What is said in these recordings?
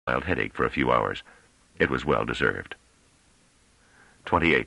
mild headache for a few hours. It was well deserved. 28.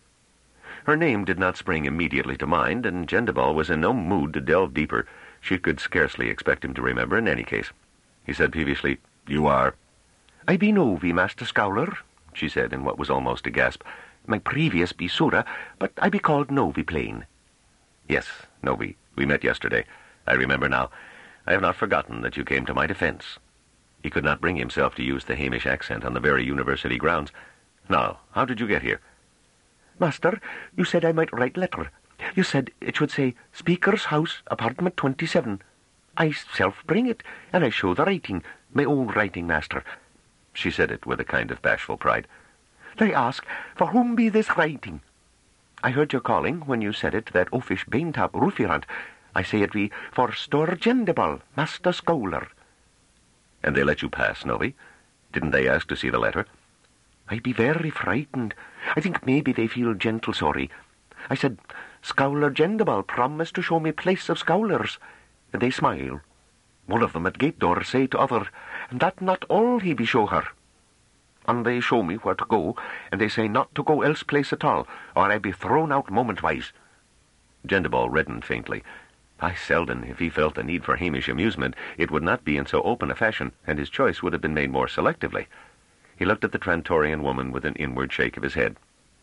Her name did not spring immediately to mind, and Gendebal was in no mood to delve deeper. She could scarcely expect him to remember in any case. He said peevishly, "You are?" "I be Novi, Master Scowler," she said in what was almost a gasp. "My previous be Sura, but I be called Novi plain." "Yes, Novi. We met yesterday. I remember now. I have not forgotten that you came to my defense." He could not bring himself to use the Hamish accent on the very university grounds. "Now, how did you get here?" "Master, you said I might write letter. You said it should say, Speaker's House, apartment 27. I self bring it, and I show the writing, my own writing, master." She said it with a kind of bashful pride. "I ask, for whom be this writing?" "I heard your calling when you said it, that oafish baintop Rufirant. I say it be for Store Gendebal, Master Scowler." "And they let you pass, Novi? Didn't they ask to see the letter?" "I be very frightened. I think maybe they feel gentle sorry. I said, Scowler Gendebal promised to show me place of Scowlers, and they smile. One of them at gate door say to other, and that not all he be show her. And they show me where to go, and they say not to go else place at all, or I be thrown out moment-wise." Gendebal reddened faintly. By Selden, if he felt the need for Hamish amusement, it would not be in so open a fashion, and his choice would have been made more selectively. He looked at the Trantorian woman with an inward shake of his head.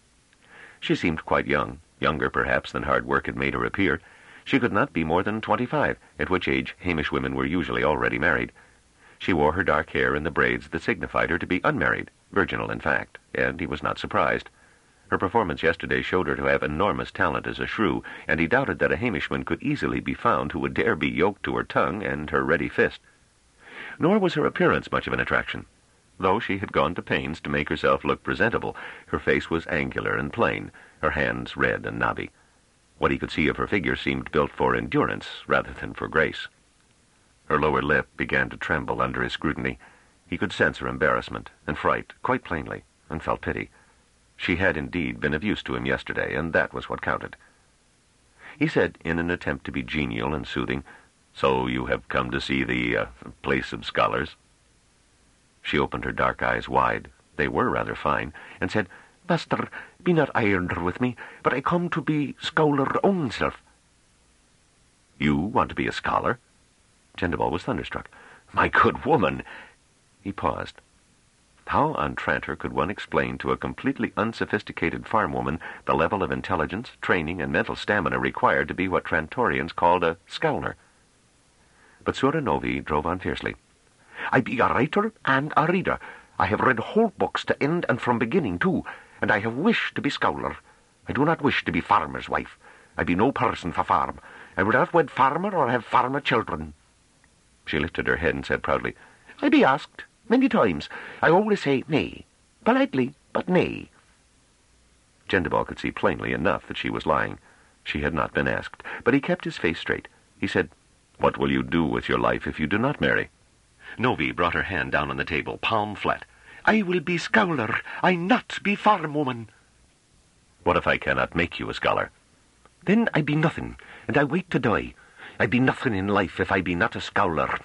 She seemed quite young, younger perhaps than hard work had made her appear. She could not be more than 25, at which age Hamish women were usually already married. She wore her dark hair in the braids that signified her to be unmarried, virginal in fact, and he was not surprised. Her performance yesterday showed her to have enormous talent as a shrew, and he doubted that a Hamishman could easily be found who would dare be yoked to her tongue and her ready fist. Nor was her appearance much of an attraction. Though she had gone to pains to make herself look presentable, her face was angular and plain, her hands red and knobby. What he could see of her figure seemed built for endurance rather than for grace. Her lower lip began to tremble under his scrutiny. He could sense her embarrassment and fright quite plainly, and felt pity. She had indeed been of use to him yesterday, and that was what counted. He said, in an attempt to be genial and soothing, "So you have come to see the place of scholars?" She opened her dark eyes wide, they were rather fine, and said, "Master, be not ironed with me, but I come to be Scowler own self." "You want to be a scholar?" Gendebal was thunderstruck. "My good woman!" He paused. How on Trantor could one explain to a completely unsophisticated farm woman the level of intelligence, training, and mental stamina required to be what Trantorians called a scholar? But Sura Novi drove on fiercely. "I be a writer and a reader. I have read whole books to end and from beginning too, and I have wished to be scholar. I do not wish to be farmer's wife. I be no person for farm. I would not wed farmer or have farmer children." She lifted her head and said proudly, "I be asked many times. I always say nay. Politely, but nay." Gendebal could see plainly enough that she was lying. She had not been asked, but he kept his face straight. He said, "What will you do with your life if you do not marry?" Novi brought her hand down on the table, palm flat. "I will be scholar. I not be farm woman." "What if I cannot make you a scholar?" "Then I be nothing, and I wait to die. I be nothing in life if I be not a scholar."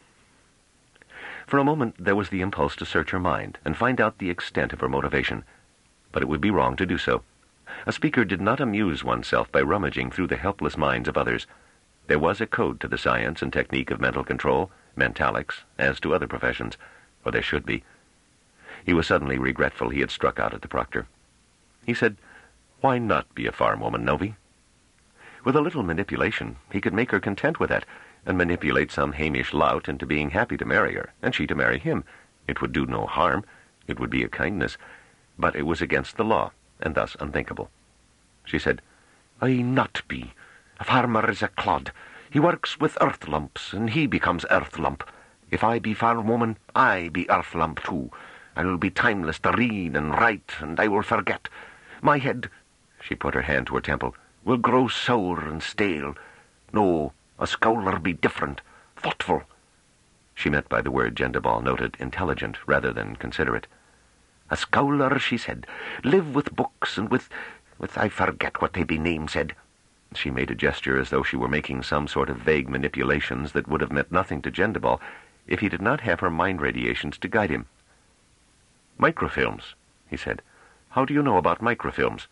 For a moment there was the impulse to search her mind and find out the extent of her motivation. But it would be wrong to do so. A speaker did not amuse oneself by rummaging through the helpless minds of others. There was a code to the science and technique of mental control, mentalics, as to other professions, or there should be. He was suddenly regretful he had struck out at the proctor. He said, "Why not be a farm woman, Novi?" With a little manipulation, he could make her content with that, and manipulate some Hamish lout into being happy to marry her, and she to marry him. It would do no harm. It would be a kindness. But it was against the law, and thus unthinkable. She said, "I not be. A farmer is a clod. He works with earth lumps, and he becomes earth lump. If I be farm woman, I be earth lump too. I will be timeless to read and write, and I will forget. My head," she put her hand to her temple, "will grow sour and stale. No, a scholar be different, thoughtful." She meant by the word Gendebal noted intelligent rather than considerate. "A scholar," she said, "live with books and with I forget what they be name said." She made a gesture as though she were making some sort of vague manipulations that would have meant nothing to Gendebal if he did not have her mind radiations to guide him. "Microfilms," he said. "How do you know about microfilms?"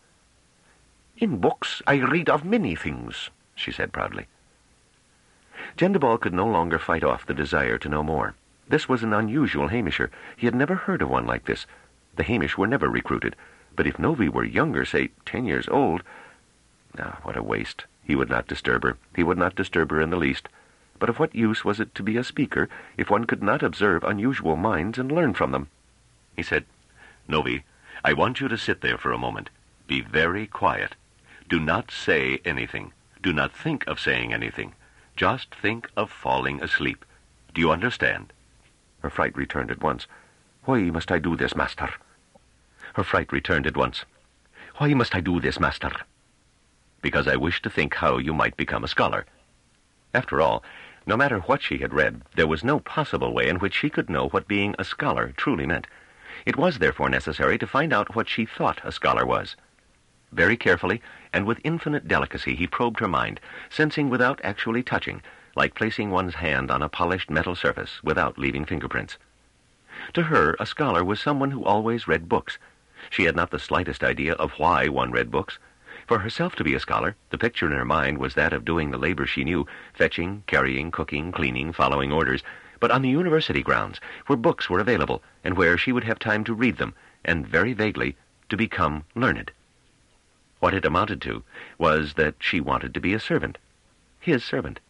"In books I read of many things," she said proudly. Gendebal could no longer fight off the desire to know more. This was an unusual Hamisher. He had never heard of one like this. The Hamish were never recruited, but if Novi were younger, say 10 years old... what a waste. He would not disturb her. He would not disturb her in the least. But of what use was it to be a speaker if one could not observe unusual minds and learn from them? He said, "Novi, I want you to sit there for a moment. Be very quiet. Do not say anything. Do not think of saying anything. Just think of falling asleep. Do you understand?" Her fright returned at once. "Why must I do this, master?" Her fright returned at once. "Why must I do this, master?" "Because I wish to think how you might become a scholar." After all, no matter what she had read, there was no possible way in which she could know what being a scholar truly meant. It was therefore necessary to find out what she thought a scholar was. Very carefully, and with infinite delicacy, he probed her mind, sensing without actually touching, like placing one's hand on a polished metal surface without leaving fingerprints. To her, a scholar was someone who always read books. She had not the slightest idea of why one read books. For herself to be a scholar, the picture in her mind was that of doing the labor she knew, fetching, carrying, cooking, cleaning, following orders, but on the university grounds, where books were available, and where she would have time to read them, and very vaguely, to become learned. What it amounted to was that she wanted to be a servant. His servant.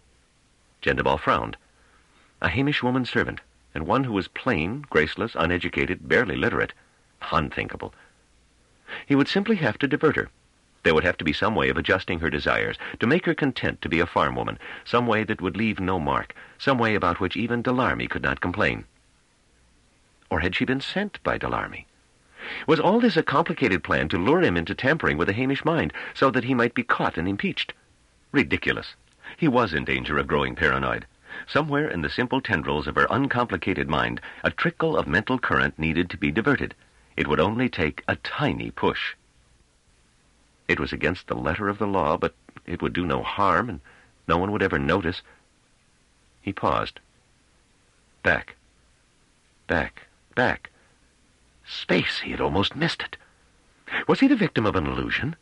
Gendebal frowned. A Hamish woman's servant, and one who was plain, graceless, uneducated, barely literate. Unthinkable. He would simply have to divert her. There would have to be some way of adjusting her desires, to make her content to be a farm woman, some way that would leave no mark, some way about which even Delaarmy could not complain. Or had she been sent by Delaarmy? Was all this a complicated plan to lure him into tampering with the Hamish mind, so that he might be caught and impeached? Ridiculous. He was in danger of growing paranoid. Somewhere in the simple tendrils of her uncomplicated mind, a trickle of mental current needed to be diverted. It would only take a tiny push. It was against the letter of the law, but it would do no harm, and no one would ever notice. He paused. Back. Back. Back. Space! He had almost missed it. Was he the victim of an illusion?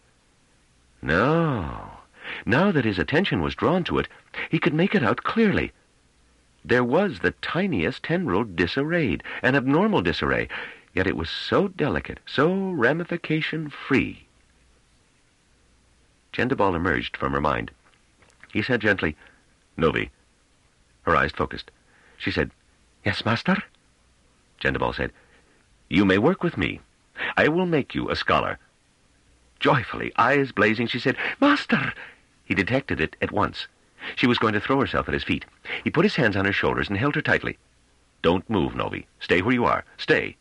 No. Now that his attention was drawn to it, he could make it out clearly. There was the tiniest tendril disarrayed, an abnormal disarray, yet it was so delicate, so ramification-free. Gendebal emerged from her mind. He said gently, "Novi." Her eyes focused. She said, "Yes, master?" Gendebal said, "You may work with me. I will make you a scholar." Joyfully, eyes blazing, she said, "Master!" He detected it at once. She was going to throw herself at his feet. He put his hands on her shoulders and held her tightly. "Don't move, Novi. Stay where you are. Stay."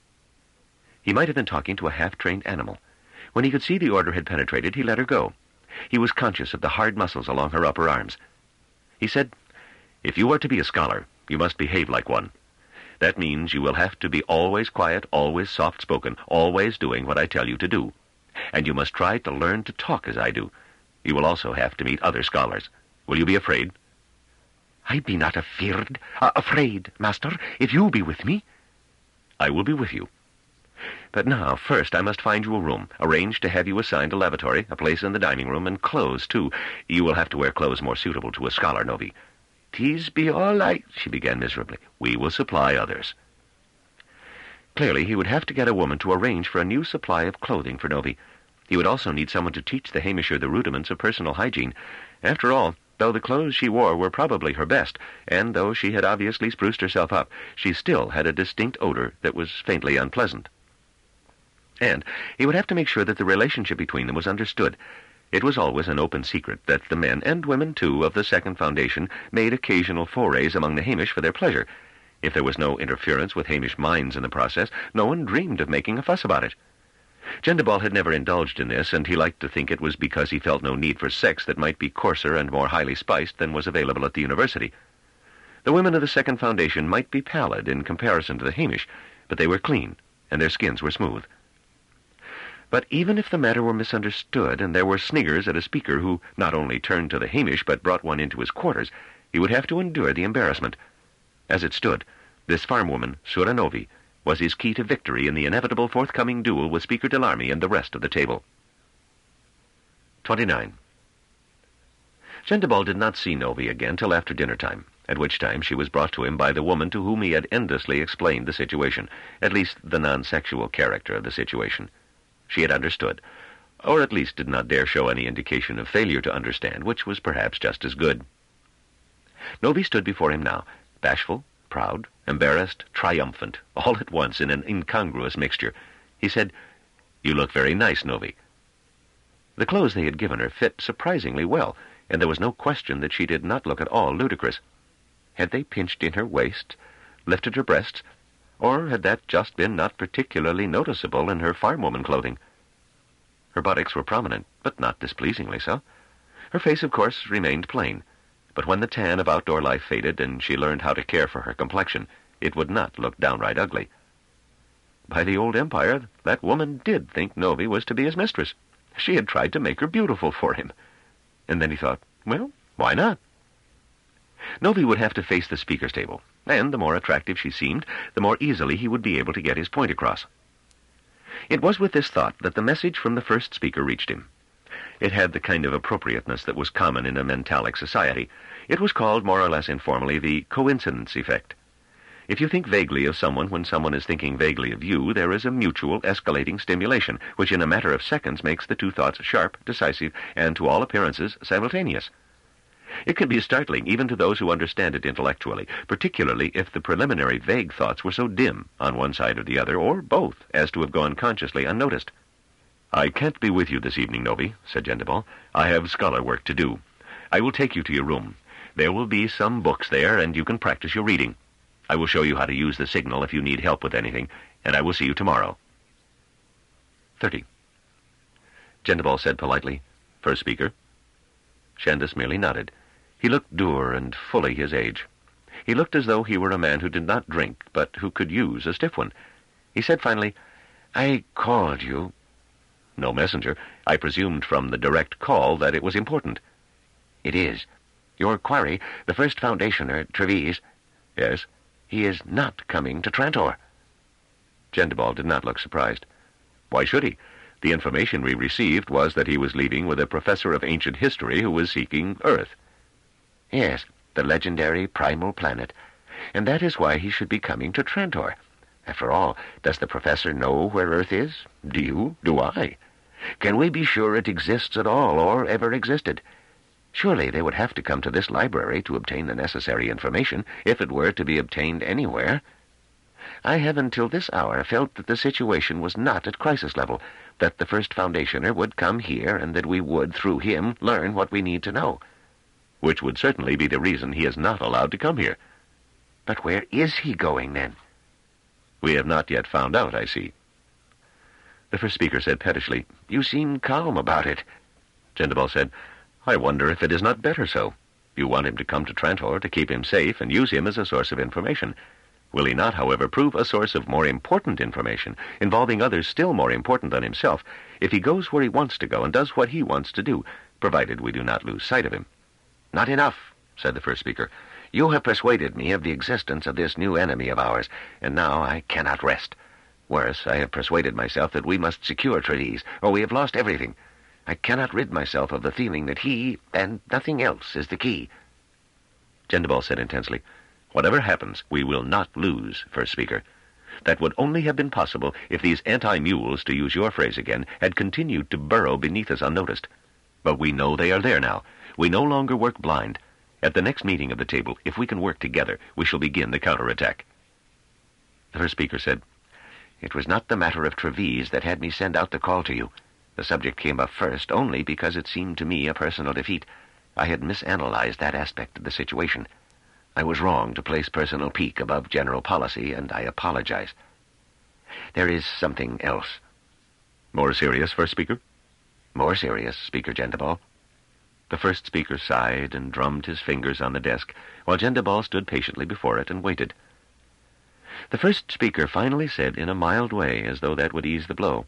He might have been talking to a half-trained animal. When he could see the order had penetrated, he let her go. He was conscious of the hard muscles along her upper arms. He said, "If you are to be a scholar, you must behave like one. That means you will have to be always quiet, always soft-spoken, always doing what I tell you to do. And you must try to learn to talk as I do. You will also have to meet other scholars. Will you be afraid?" "I be not afraid, master, if you be with me." "I will be with you. But now, first, I must find you a room, arrange to have you assigned a lavatory, a place in the dining room, and clothes, too. You will have to wear clothes more suitable to a scholar, Novi." "'Tis be all right," she began miserably. "We will supply others." Clearly, he would have to get a woman to arrange for a new supply of clothing for Novi. He would also need someone to teach the Hamisher the rudiments of personal hygiene. After all, though the clothes she wore were probably her best, and though she had obviously spruced herself up, she still had a distinct odor that was faintly unpleasant. And he would have to make sure that the relationship between them was understood. It was always an open secret that the men, and women too, of the Second Foundation made occasional forays among the Hamish for their pleasure. If there was no interference with Hamish minds in the process, no one dreamed of making a fuss about it. Gendebal had never indulged in this, and he liked to think it was because he felt no need for sex that might be coarser and more highly spiced than was available at the university. The women of the Second Foundation might be pallid in comparison to the Hamish, but they were clean, and their skins were smooth. But even if the matter were misunderstood, and there were sniggers at a speaker who not only turned to the Hamish but brought one into his quarters, he would have to endure the embarrassment. As it stood, this farm woman, Sura Novi, was his key to victory in the inevitable forthcoming duel with Speaker Delarmy and the rest of the table. 29. Gendebald did not see Novi again till after dinner-time, at which time she was brought to him by the woman to whom he had endlessly explained the situation, at least the non-sexual character of the situation. She had understood, or at least did not dare show any indication of failure to understand, which was perhaps just as good. Novi stood before him now, bashful, proud, embarrassed, triumphant, all at once in an incongruous mixture. He said, "You look very nice, Novi." The clothes they had given her fit surprisingly well, and there was no question that she did not look at all ludicrous. Had they pinched in her waist, lifted her breasts, or had that just been not particularly noticeable in her farm-woman clothing? Her buttocks were prominent, but not displeasingly so. Her face, of course, remained plain, but when the tan of outdoor life faded and she learned how to care for her complexion, it would not look downright ugly. By the old empire, that woman did think Novi was to be his mistress. She had tried to make her beautiful for him. And then he thought, well, why not? Novi would have to face the speaker's table, and the more attractive she seemed, the more easily he would be able to get his point across. It was with this thought that the message from the first speaker reached him. It had the kind of appropriateness that was common in a mentalic society. It was called, more or less informally, the coincidence effect. If you think vaguely of someone when someone is thinking vaguely of you, there is a mutual escalating stimulation, which in a matter of seconds makes the two thoughts sharp, decisive, and to all appearances simultaneous. It can be startling even to those who understand it intellectually, particularly if the preliminary vague thoughts were so dim on one side or the other, or both, as to have gone consciously unnoticed. "I can't be with you this evening, Novi," said Gendebald. "I have scholar work to do. I will take you to your room. There will be some books there, and you can practice your reading. I will show you how to use the signal if you need help with anything, and I will see you tomorrow." 30. Gendebald said politely, "First speaker." Shandus merely nodded. He looked dour and fully his age. He looked as though he were a man who did not drink, but who could use a stiff one. He said finally, "I called you." "No messenger. I presumed from the direct call that it was important." "It is. Your quarry, the first foundationer, Treves." "Yes." "He is not coming to Trantor." Gendebald did not look surprised. "Why should he? The information we received was that he was leaving with a professor of ancient history who was seeking Earth." "Yes, the legendary primal planet. And that is why he should be coming to Trantor. After all, does the professor know where Earth is? Do you? Do I? Can we be sure it exists at all, or ever existed? Surely they would have to come to this library to obtain the necessary information, if it were to be obtained anywhere. I have until this hour felt that the situation was not at crisis level, that the first foundationer would come here, and that we would, through him, learn what we need to know." "Which would certainly be the reason he is not allowed to come here." "But where is he going, then?" "We have not yet found out, I see." The first speaker said pettishly, "You seem calm about it." Gendebald said, "I wonder if it is not better so. You want him to come to Trantor to keep him safe and use him as a source of information. Will he not, however, prove a source of more important information, involving others still more important than himself, if he goes where he wants to go and does what he wants to do, provided we do not lose sight of him?" "Not enough," said the first speaker. "You have persuaded me of the existence of this new enemy of ours, and now I cannot rest. Worse, I have persuaded myself that we must secure Treves, or we have lost everything. I cannot rid myself of the feeling that he, and nothing else, is the key." Gendebald said intensely, "Whatever happens, we will not lose, first speaker. That would only have been possible if these anti-mules, to use your phrase again, had continued to burrow beneath us unnoticed. But we know they are there now. We no longer work blind. At the next meeting of the table, if we can work together, we shall begin the counterattack." The first speaker said, "It was not the matter of Treves that had me send out the call to you. The subject came up first only because it seemed to me a personal defeat. I had misanalyzed that aspect of the situation. I was wrong to place personal pique above general policy, and I apologize. There is something else." "More serious, first speaker?" "More serious, Speaker Gendebald." The first speaker sighed and drummed his fingers on the desk, while Gendebald stood patiently before it and waited. The first speaker finally said in a mild way, as though that would ease the blow,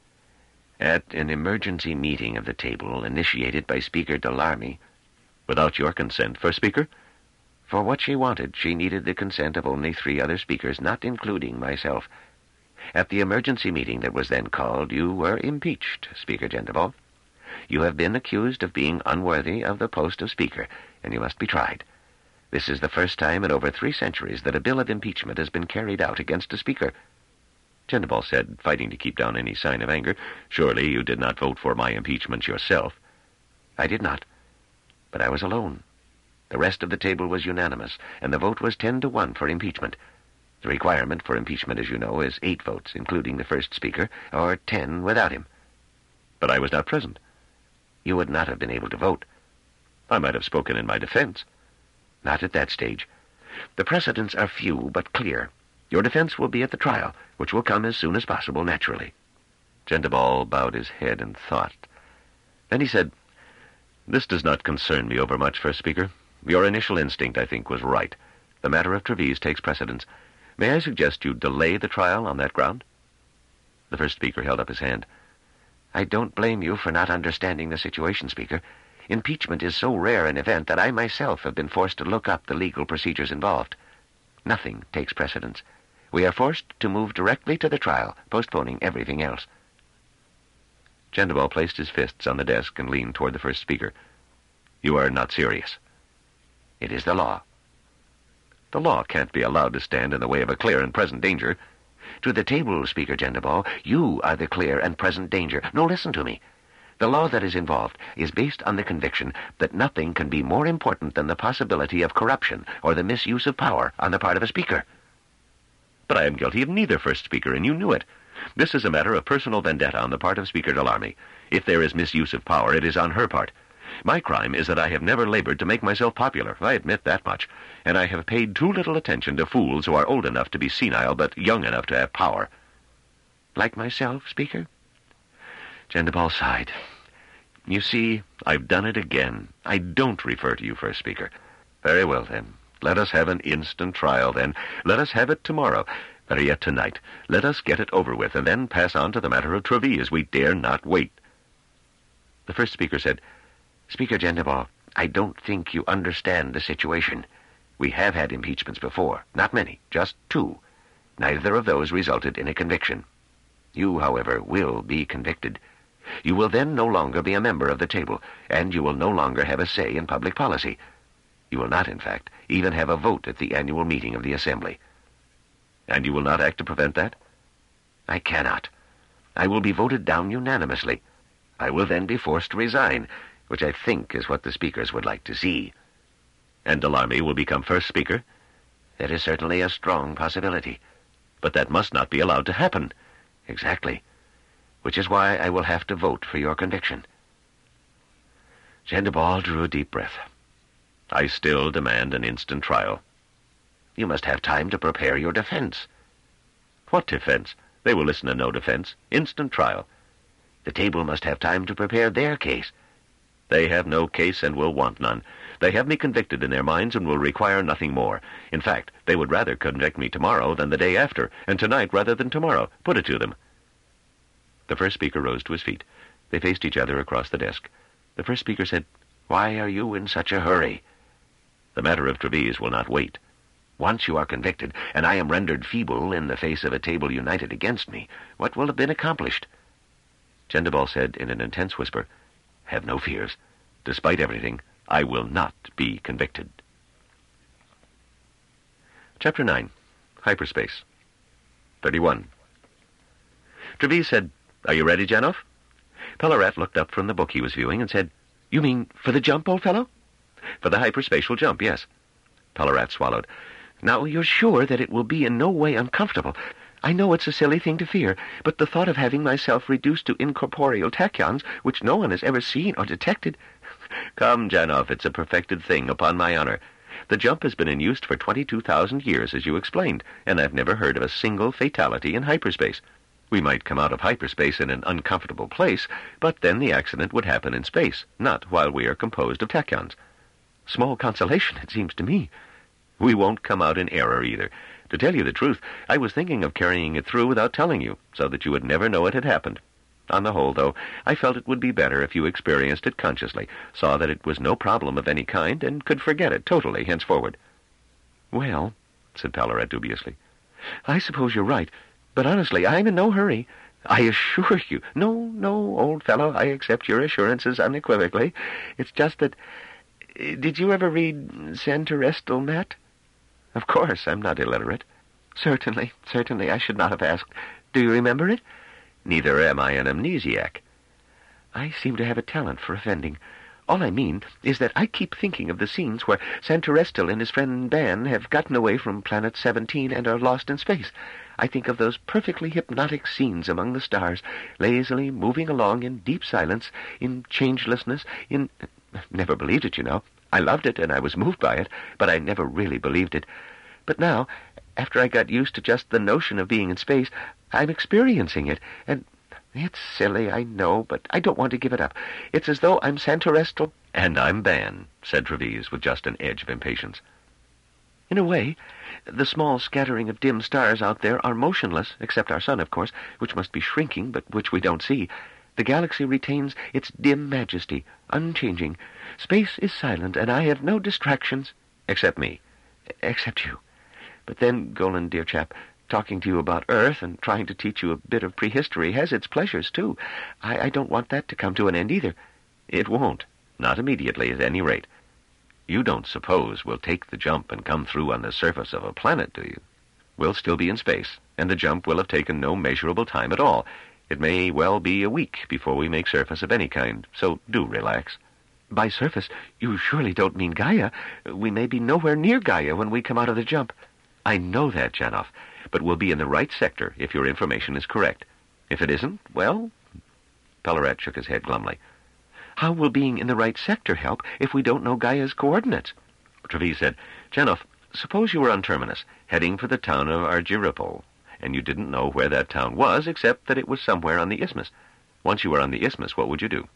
"At an emergency meeting of the table initiated by Speaker Delarmy." "Without your consent, first speaker?" For what she wanted, she needed the consent of only 3 other speakers, not including myself. At the emergency meeting that was then called, you were impeached, Speaker Gendebald. You have been accused of being unworthy of the post of Speaker, and you must be tried. This is the first time in over 3 centuries that a bill of impeachment has been carried out against a Speaker. Gendebald said, fighting to keep down any sign of anger, "Surely you did not vote for my impeachment yourself." I did not, but I was alone. The rest of the table was unanimous, and the vote was 10-1 for impeachment. The requirement for impeachment, as you know, is 8 votes, including the first Speaker, or 10 without him. But I was not present. You would not have been able to vote. I might have spoken in my defense. Not at that stage. The precedents are few but clear. Your defense will be at the trial, which will come as soon as possible, naturally. Gendebald bowed his head in thought. Then he said, "This does not concern me overmuch, First Speaker. Your initial instinct, I think, was right. The matter of Treves takes precedence. May I suggest you delay the trial on that ground?" The First Speaker held up his hand. I don't blame you for not understanding the situation, Speaker. Impeachment is so rare an event that I myself have been forced to look up the legal procedures involved. Nothing takes precedence. We are forced to move directly to the trial, postponing everything else. Gendebald placed his fists on the desk and leaned toward the First Speaker. "You are not serious." It is the law. The law can't be allowed to stand in the way of a clear and present danger. To the table, Speaker Gendebald. You are the clear and present danger. No, listen to me. The law that is involved is based on the conviction that nothing can be more important than the possibility of corruption or the misuse of power on the part of a speaker. But I am guilty of neither, First Speaker, and you knew it. This is a matter of personal vendetta on the part of Speaker Delaarmy. If there is misuse of power, it is on her part. My crime is that I have never labored to make myself popular. I admit that much. And I have paid too little attention to fools who are old enough to be senile but young enough to have power. Like myself, Speaker? Gendebald sighed. You see, I've done it again. I don't refer to you, First Speaker. Very well, then. Let us have an instant trial, then. Let us have it tomorrow. Better yet, tonight. Let us get it over with, and then pass on to the matter of Treves. We dare not wait. The First Speaker said, Speaker Gendebald, I don't think you understand the situation. We have had impeachments before. Not many, just 2. Neither of those resulted in a conviction. You, however, will be convicted. You will then no longer be a member of the table, and you will no longer have a say in public policy. You will not, in fact, even have a vote at the annual meeting of the Assembly. And you will not act to prevent that? I cannot. I will be voted down unanimously. I will then be forced to resign, which I think is what the speakers would like to see. And Delaarmy will become First Speaker? That is certainly a strong possibility. But that must not be allowed to happen. Exactly. Which is why I will have to vote for your conviction. Gendebald drew a deep breath. I still demand an instant trial. You must have time to prepare your defense. What defense? They will listen to no defense. Instant trial. The table must have time to prepare their case. They have no case and will want none. They have me convicted in their minds and will require nothing more. In fact, they would rather convict me tomorrow than the day after, and tonight rather than tomorrow. Put it to them. The First Speaker rose to his feet. They faced each other across the desk. The First Speaker said, Why are you in such a hurry? The matter of Treves will not wait. Once you are convicted, and I am rendered feeble in the face of a table united against me, what will have been accomplished? Gendebald said in an intense whisper, Have no fears. Despite everything, I will not be convicted. Chapter 9. Hyperspace. 31. Treves said, Are you ready, Janov? Pellarat looked up from the book he was viewing and said, You mean for the jump, old fellow? For the hyperspatial jump, yes. Pellarat swallowed. Now, you're sure that it will be in no way uncomfortable. I know it's a silly thing to fear, but the thought of having myself reduced to incorporeal tachyons, which no one has ever seen or detected... Come, Janov, it's a perfected thing, upon my honor. The jump has been in use for 22,000 years, as you explained, and I've never heard of a single fatality in hyperspace. We might come out of hyperspace in an uncomfortable place, but then the accident would happen in space, not while we are composed of tachyons. Small consolation, it seems to me. We won't come out in error, either. To tell you the truth, I was thinking of carrying it through without telling you, so that you would never know it had happened. On the whole, though, I felt it would be better if you experienced it consciously, saw that it was no problem of any kind, and could forget it totally henceforward. Well, said Ballarat dubiously, I suppose you're right, but honestly, I'm in no hurry. I assure you. No, old fellow, I accept your assurances unequivocally. It's just that... Did you ever read Santorestal, Matt? Of course, I'm not illiterate. Certainly, I should not have asked. Do you remember it? Neither am I an amnesiac. I seem to have a talent for offending. All I mean is that I keep thinking of the scenes where Santorestal and his friend Ban have gotten away from Planet 17 and are lost in space. I think of those perfectly hypnotic scenes among the stars, lazily moving along in deep silence, in changelessness, in... Never believed it, you know. I loved it, and I was moved by it, but I never really believed it. But now, after I got used to just the notion of being in space, I'm experiencing it, and... It's silly, I know, but I don't want to give it up. It's as though I'm Santorestal... And I'm Ban, said Treves with just an edge of impatience. In a way, the small scattering of dim stars out there are motionless, except our sun, of course, which must be shrinking, but which we don't see. The galaxy retains its dim majesty, unchanging. Space is silent, and I have no distractions. Except me. Except you. But then, Golan, dear chap... Talking to you about Earth and trying to teach you a bit of prehistory has its pleasures, too. I don't want that to come to an end, either. It won't. Not immediately, at any rate. You don't suppose we'll take the jump and come through on the surface of a planet, do you? We'll still be in space, and the jump will have taken no measurable time at all. It may well be a week before we make surface of any kind, so do relax. By surface, you surely don't mean Gaia. We may be nowhere near Gaia when we come out of the jump. I know that, Janov. But we'll be in the right sector if your information is correct. If it isn't, well... Ballarat shook his head glumly. How will being in the right sector help if we don't know Gaia's coordinates? Treves said, Janov, suppose you were on Terminus, heading for the town of Argyropol, and you didn't know where that town was, except that it was somewhere on the isthmus. Once you were on the isthmus, what would you do?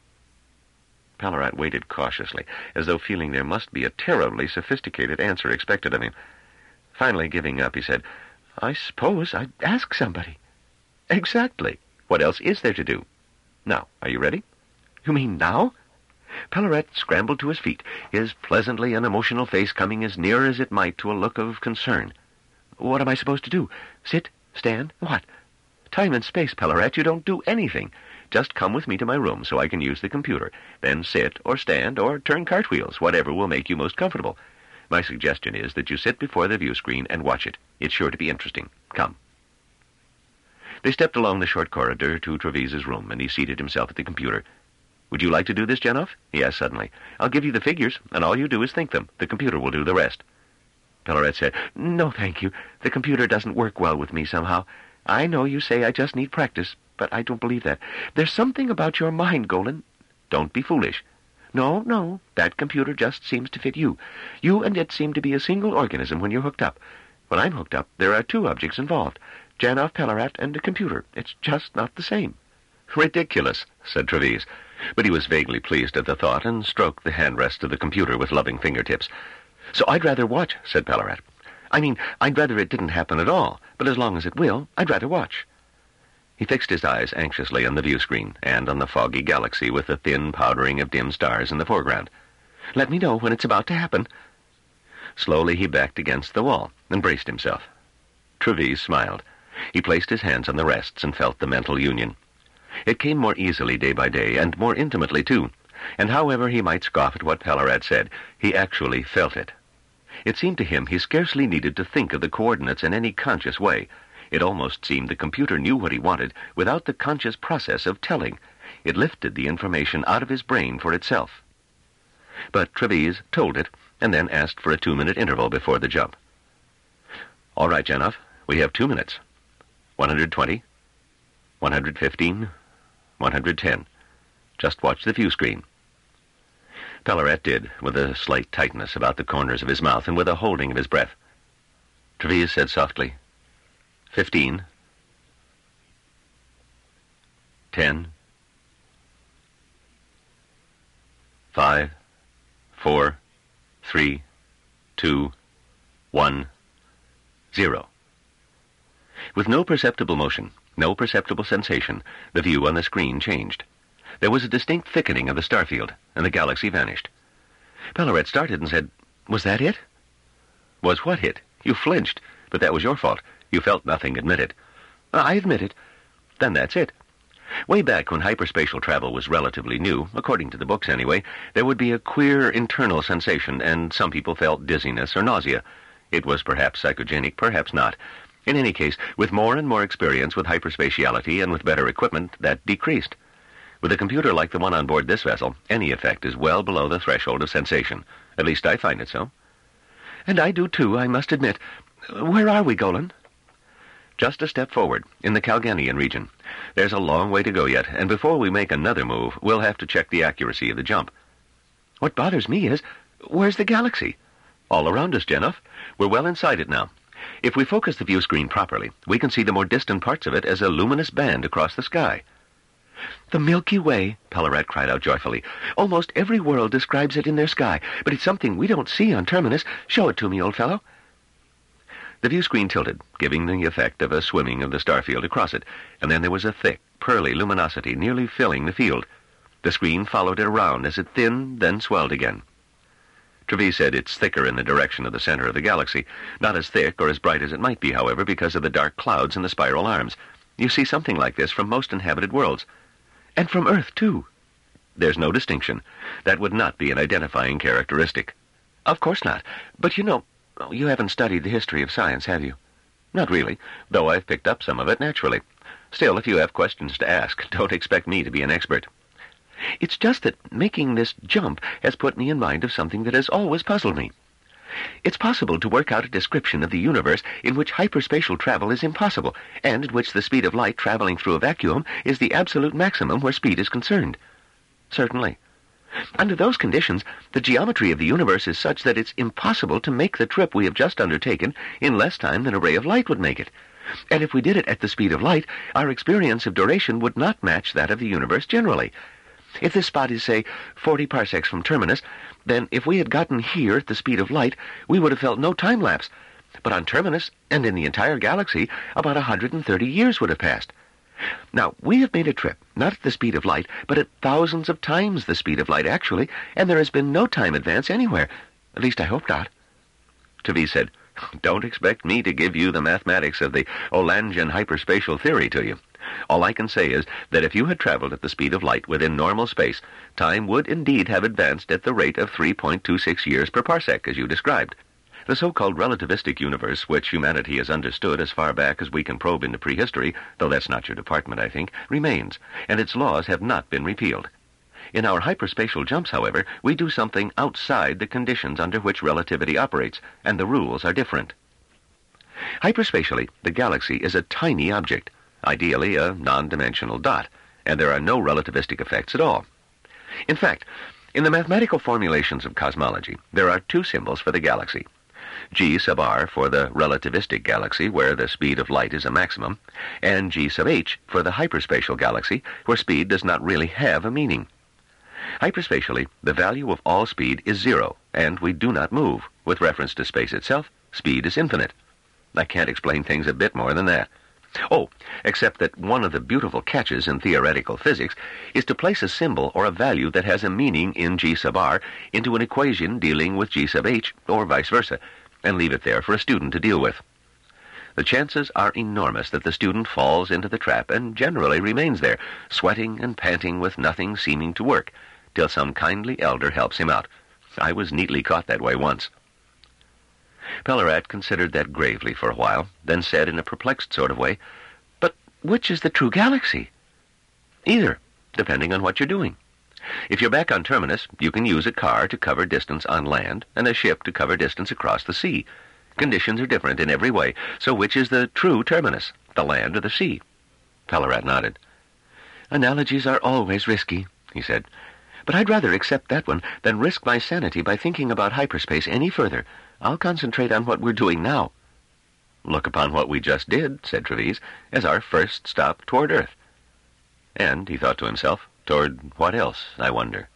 Ballarat waited cautiously, as though feeling there must be a terribly sophisticated answer expected of him. Finally, giving up, he said, I suppose I'd ask somebody. Exactly. What else is there to do? Now, are you ready? You mean now? Ballarat scrambled to his feet, his pleasantly unemotional face coming as near as it might to a look of concern. What am I supposed to do? Sit? Stand? What? Time and space, Ballarat, you don't do anything. Just come with me to my room so I can use the computer. Then sit, or stand, or turn cartwheels, whatever will make you most comfortable. My suggestion is that you sit before the view screen and watch it. It's sure to be interesting. Come. They stepped along the short corridor to Treves's room, and he seated himself at the computer. Would you like to do this, Janov? He asked suddenly. I'll give you the figures, and all you do is think them. The computer will do the rest. Ballarat said, No, thank you. The computer doesn't work well with me somehow. I know you say I just need practice, but I don't believe that. There's something about your mind, Golan. Don't be foolish. No, that computer just seems to fit you. You and it seem to be a single organism when you're hooked up. When I'm hooked up, there are two objects involved, Janov Ballarat and a computer. It's just not the same. Ridiculous, said Treves, but he was vaguely pleased at the thought and stroked the handrest of the computer with loving fingertips. So I'd rather watch, said Ballarat. I mean, I'd rather it didn't happen at all, but as long as it will, I'd rather watch. He fixed his eyes anxiously on the view screen and on the foggy galaxy with the thin powdering of dim stars in the foreground. Let me know when it's about to happen. Slowly he backed against the wall and braced himself. Treves smiled. He placed his hands on the rests and felt the mental union. It came more easily day by day, and more intimately, too, and however he might scoff at what Ballarat said, he actually felt it. It seemed to him he scarcely needed to think of the coordinates in any conscious way. It almost seemed the computer knew what he wanted without the conscious process of telling. It lifted the information out of his brain for itself. But Treves told it, and then asked for a 2-minute interval before the jump. All right, Janov, we have 2 minutes. 120, 115, 110. Just watch the view screen. Ballarat did, with a slight tightness about the corners of his mouth and with a holding of his breath. Treves said softly, 15, 10, 5, 4, 3, 2, 1, 0. With no perceptible motion, no perceptible sensation, the view on the screen changed. There was a distinct thickening of the starfield, and the galaxy vanished. Ballarat started and said, Was that it? Was what it? You flinched, but that was your fault. You felt nothing, admit it. I admit it. Then that's it. Way back when hyperspatial travel was relatively new, according to the books anyway, there would be a queer internal sensation, and some people felt dizziness or nausea. It was perhaps psychogenic, perhaps not. In any case, with more and more experience with hyperspatiality and with better equipment, that decreased. With a computer like the one on board this vessel, any effect is well below the threshold of sensation. At least I find it so. And I do too, I must admit. Where are we, Golan? Just a step forward, in the Calganian region. There's a long way to go yet, and before we make another move, we'll have to check the accuracy of the jump. What bothers me is, where's the galaxy? All around us, Jenoff. We're well inside it now. If we focus the view screen properly, we can see the more distant parts of it as a luminous band across the sky. The Milky Way, Pellerat cried out joyfully. Almost every world describes it in their sky, but it's something we don't see on Terminus. Show it to me, old fellow. The view screen tilted, giving the effect of a swimming of the starfield across it, and then there was a thick, pearly luminosity nearly filling the field. The screen followed it around as it thinned, then swelled again. Treves said it's thicker in the direction of the center of the galaxy. Not as thick or as bright as it might be, however, because of the dark clouds and the spiral arms. You see something like this from most inhabited worlds. And from Earth, too. There's no distinction. That would not be an identifying characteristic. Of course not. But you haven't studied the history of science, have you? Not really, though I've picked up some of it naturally. Still, if you have questions to ask, don't expect me to be an expert. It's just that making this jump has put me in mind of something that has always puzzled me. It's possible to work out a description of the universe in which hyperspatial travel is impossible, and in which the speed of light traveling through a vacuum is the absolute maximum where speed is concerned. Certainly. Under those conditions, the geometry of the universe is such that it's impossible to make the trip we have just undertaken in less time than a ray of light would make it. And if we did it at the speed of light, our experience of duration would not match that of the universe generally. If this spot is, say, 40 parsecs from Terminus, then if we had gotten here at the speed of light, we would have felt no time lapse. But on Terminus, and in the entire galaxy, about 130 years would have passed. Now, we have made a trip, not at the speed of light, but at thousands of times the speed of light, actually, and there has been no time advance anywhere. At least I hope not. Treves said, Don't expect me to give you the mathematics of the Olangian hyperspatial theory to you. All I can say is that if you had traveled at the speed of light within normal space, time would indeed have advanced at the rate of 3.26 years per parsec, as you described. The so-called relativistic universe, which humanity has understood as far back as we can probe into prehistory, though that's not your department, I think, remains, and its laws have not been repealed. In our hyperspatial jumps, however, we do something outside the conditions under which relativity operates, and the rules are different. Hyperspatially, the galaxy is a tiny object, ideally a non-dimensional dot, and there are no relativistic effects at all. In fact, in the mathematical formulations of cosmology, there are two symbols for the galaxy. G sub r for the relativistic galaxy, where the speed of light is a maximum, and G sub h for the hyperspatial galaxy, where speed does not really have a meaning. Hyperspatially, the value of all speed is 0, and we do not move. With reference to space itself, speed is infinite. I can't explain things a bit more than that. Oh, except that one of the beautiful catches in theoretical physics is to place a symbol or a value that has a meaning in G sub r into an equation dealing with G sub h, or vice versa, and leave it there for a student to deal with. The chances are enormous that the student falls into the trap and generally remains there, sweating and panting with nothing seeming to work, till some kindly elder helps him out. I was neatly caught that way once. Pellerat considered that gravely for a while, then said in a perplexed sort of way, But which is the true galaxy? Either, depending on what you're doing. If you're back on Terminus, you can use a car to cover distance on land and a ship to cover distance across the sea. Conditions are different in every way, so which is the true Terminus, the land or the sea? Pellerat nodded. Analogies are always risky, he said. But I'd rather accept that one than risk my sanity by thinking about hyperspace any further. I'll concentrate on what we're doing now. Look upon what we just did, said Treves, as our first stop toward Earth. And, he thought to himself, toward what else, I wonder?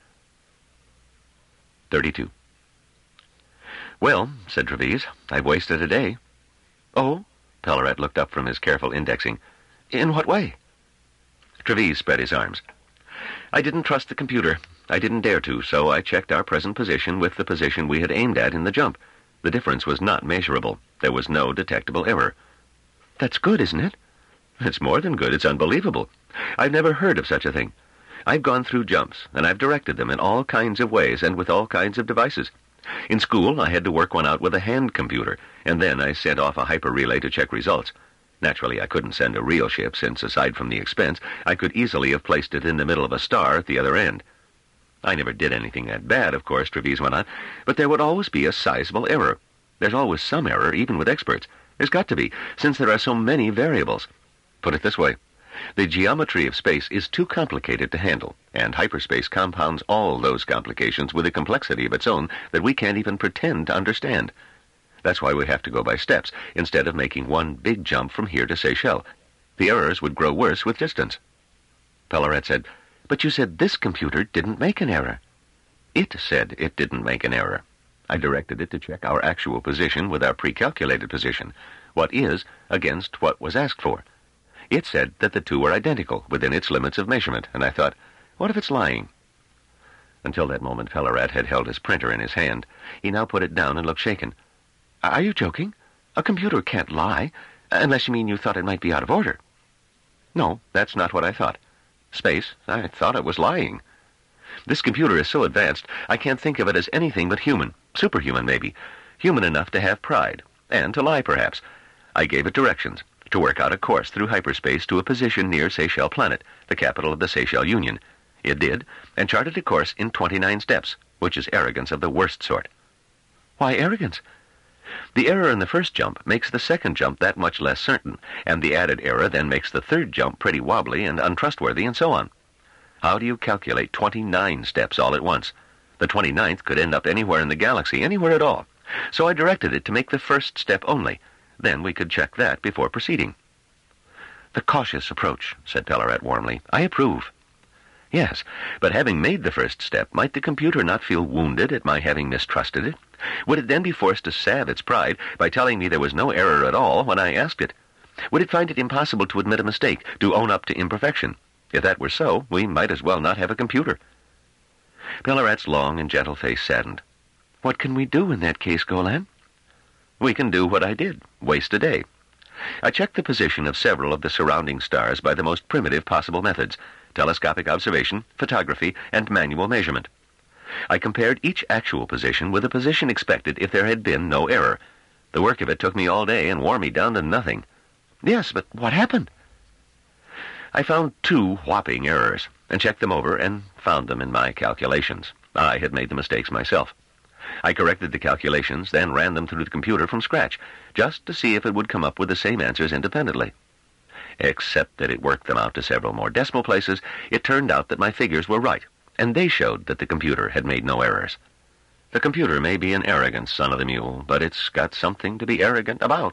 32. Well, said Treves, I've wasted a day. Oh? Pellerat looked up from his careful indexing. In what way? Treves spread his arms. I didn't trust the computer. I didn't dare to, so I checked our present position with the position we had aimed at in the jump. The difference was not measurable. There was no detectable error. That's good, isn't it? It's more than good. It's unbelievable. I've never heard of such a thing. I've gone through jumps, and I've directed them in all kinds of ways and with all kinds of devices. In school, I had to work one out with a hand computer, and then I sent off a hyper relay to check results. Naturally, I couldn't send a real ship, since aside from the expense, I could easily have placed it in the middle of a star at the other end. I never did anything that bad, of course, Trevize went on, but there would always be a sizable error. There's always some error, even with experts. There's got to be, since there are so many variables. Put it this way. The geometry of space is too complicated to handle, and hyperspace compounds all those complications with a complexity of its own that we can't even pretend to understand. That's why we have to go by steps, instead of making one big jump from here to Seychelles. The errors would grow worse with distance. Pellarat said, "But you said this computer didn't make an error." It said it didn't make an error. I directed it to check our actual position with our pre-calculated position, what is against what was asked for. It said that the two were identical within its limits of measurement, and I thought, what if it's lying? Until that moment, Pellarat had held his printer in his hand. He now put it down and looked shaken. "Are you joking? A computer can't lie, unless you mean you thought it might be out of order." "No, that's not what I thought. Space, I thought it was lying. This computer is so advanced, I can't think of it as anything but human, superhuman maybe, human enough to have pride, and to lie perhaps. I gave it directions to work out a course through hyperspace to a position near Seychelles Planet, the capital of the Seychelles Union. It did, and charted a course in 29 steps, which is arrogance of the worst sort." "Why arrogance?" "The error in the first jump makes the second jump that much less certain, and the added error then makes the third jump pretty wobbly and untrustworthy, and so on. How do you calculate 29 steps all at once? The 29th could end up anywhere in the galaxy, anywhere at all. So I directed it to make the first step only. Then we could check that before proceeding." "The cautious approach," said Pellarat warmly. "I approve." "Yes, but having made the first step, might the computer not feel wounded at my having mistrusted it? Would it then be forced to salve its pride by telling me there was no error at all when I asked it? Would it find it impossible to admit a mistake, to own up to imperfection? If that were so, we might as well not have a computer." Pellarat's long and gentle face saddened. "What can we do in that case, Golan?" "We can do what I did, waste a day. I checked the position of several of the surrounding stars by the most primitive possible methods, telescopic observation, photography, and manual measurement. I compared each actual position with the position expected if there had been no error. The work of it took me all day and wore me down to nothing." "Yes, but what happened?" "I found 2 whopping errors, and checked them over and found them in my calculations. I had made the mistakes myself. I corrected the calculations, then ran them through the computer from scratch, just to see if it would come up with the same answers independently. Except that it worked them out to several more decimal places, it turned out that my figures were right, and they showed that the computer had made no errors. The computer may be an arrogant son of the mule, but it's got something to be arrogant about."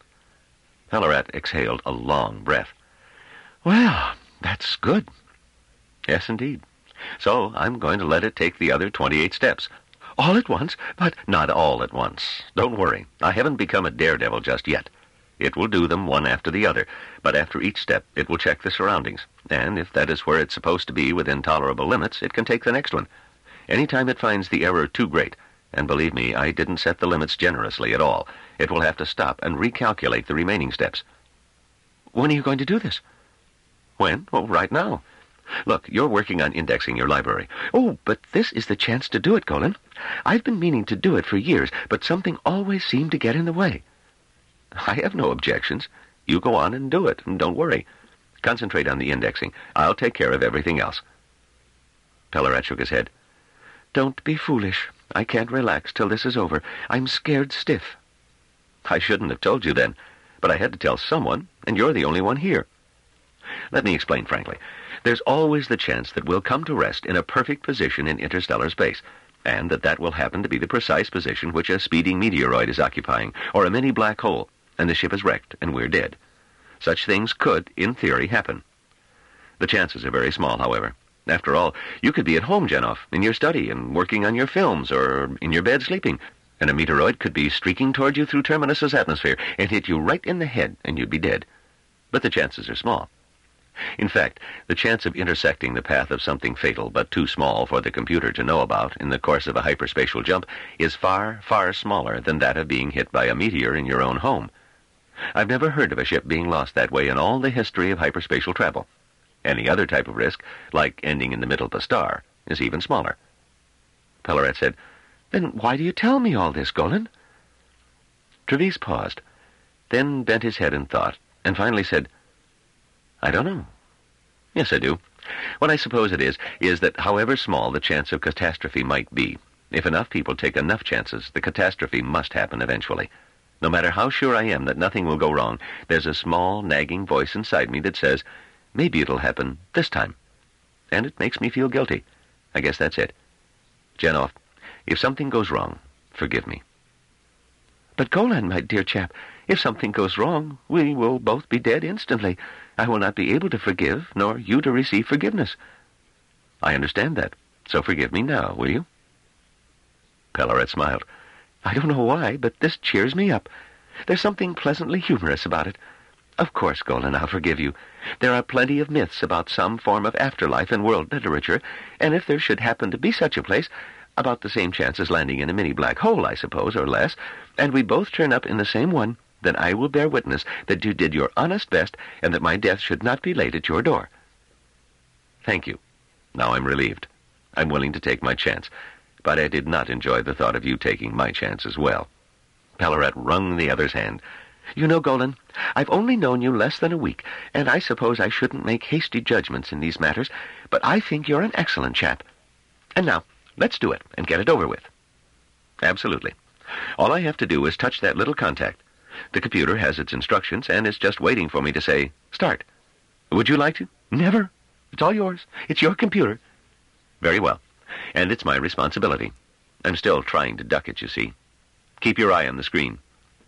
Pellarat exhaled a long breath. "Well, that's good." "Yes, indeed. So I'm going to let it take the other 28 steps. All at once? But not all at once. Don't worry. I haven't become a daredevil just yet. It will do them one after the other, but after each step it will check the surroundings, and if that is where it's supposed to be within tolerable limits, it can take the next one. Any time it finds the error too great, and believe me, I didn't set the limits generously at all, it will have to stop and recalculate the remaining steps." "When are you going to do this?" "When? Oh, right now. Look, you're working on indexing your library." "Oh, but this is the chance to do it, Golan. I've been meaning to do it for years, but something always seemed to get in the way." "I have no objections. You go on and do it, and don't worry. Concentrate on the indexing. I'll take care of everything else." Pellarat shook his head. "Don't be foolish. I can't relax till this is over. I'm scared stiff." "I shouldn't have told you then, but I had to tell someone, and you're the only one here. Let me explain frankly. There's always the chance that we'll come to rest in a perfect position in interstellar space, and that will happen to be the precise position which a speeding meteoroid is occupying, or a mini black hole, and the ship is wrecked, and we're dead. Such things could, in theory, happen. The chances are very small, however. After all, you could be at home, Jenoff, in your study, and working on your films, or in your bed sleeping, and a meteoroid could be streaking toward you through Terminus's atmosphere, and hit you right in the head, and you'd be dead. But the chances are small. In fact, the chance of intersecting the path of something fatal but too small for the computer to know about in the course of a hyperspatial jump is far, far smaller than that of being hit by a meteor in your own home. I've never heard of a ship being lost that way in all the history of hyperspatial travel. Any other type of risk, like ending in the middle of a star, is even smaller. Pelleret said, "Then why do you tell me all this, Golan?" Treves paused, then bent his head in thought, and finally said, "I don't know. Yes, I do. What I suppose it is that however small the chance of catastrophe might be, if enough people take enough chances, the catastrophe must happen eventually. No matter how sure I am that nothing will go wrong, there's a small, nagging voice inside me that says, maybe it'll happen this time. And it makes me feel guilty. I guess that's it. Janoff, if something goes wrong, forgive me." "But Golan, my dear chap, if something goes wrong, we will both be dead instantly. I will not be able to forgive, nor you to receive forgiveness." "I understand that, so forgive me now, will you?" Pelleret smiled. "I don't know why, but this cheers me up. There's something pleasantly humorous about it. Of course, Golan, I'll forgive you. There are plenty of myths about some form of afterlife in world literature, and if there should happen to be such a place, about the same chance as landing in a mini black hole, I suppose, or less, and we both turn up in the same one, then I will bear witness that you did your honest best and that my death should not be laid at your door." "Thank you. Now I'm relieved. I'm willing to take my chance, but I did not enjoy the thought of you taking my chance as well." Pelleret wrung the other's hand. "You know, Golan, I've only known you less than a week, and I suppose I shouldn't make hasty judgments in these matters, but I think you're an excellent chap. And now, let's do it and get it over with." "Absolutely. All I have to do is touch that little contact. The computer has its instructions, and is just waiting for me to say, 'Start.' Would you like to?" "Never. It's all yours. It's your computer." "Very well. And it's my responsibility. I'm still trying to duck it, you see. Keep your eye on the screen."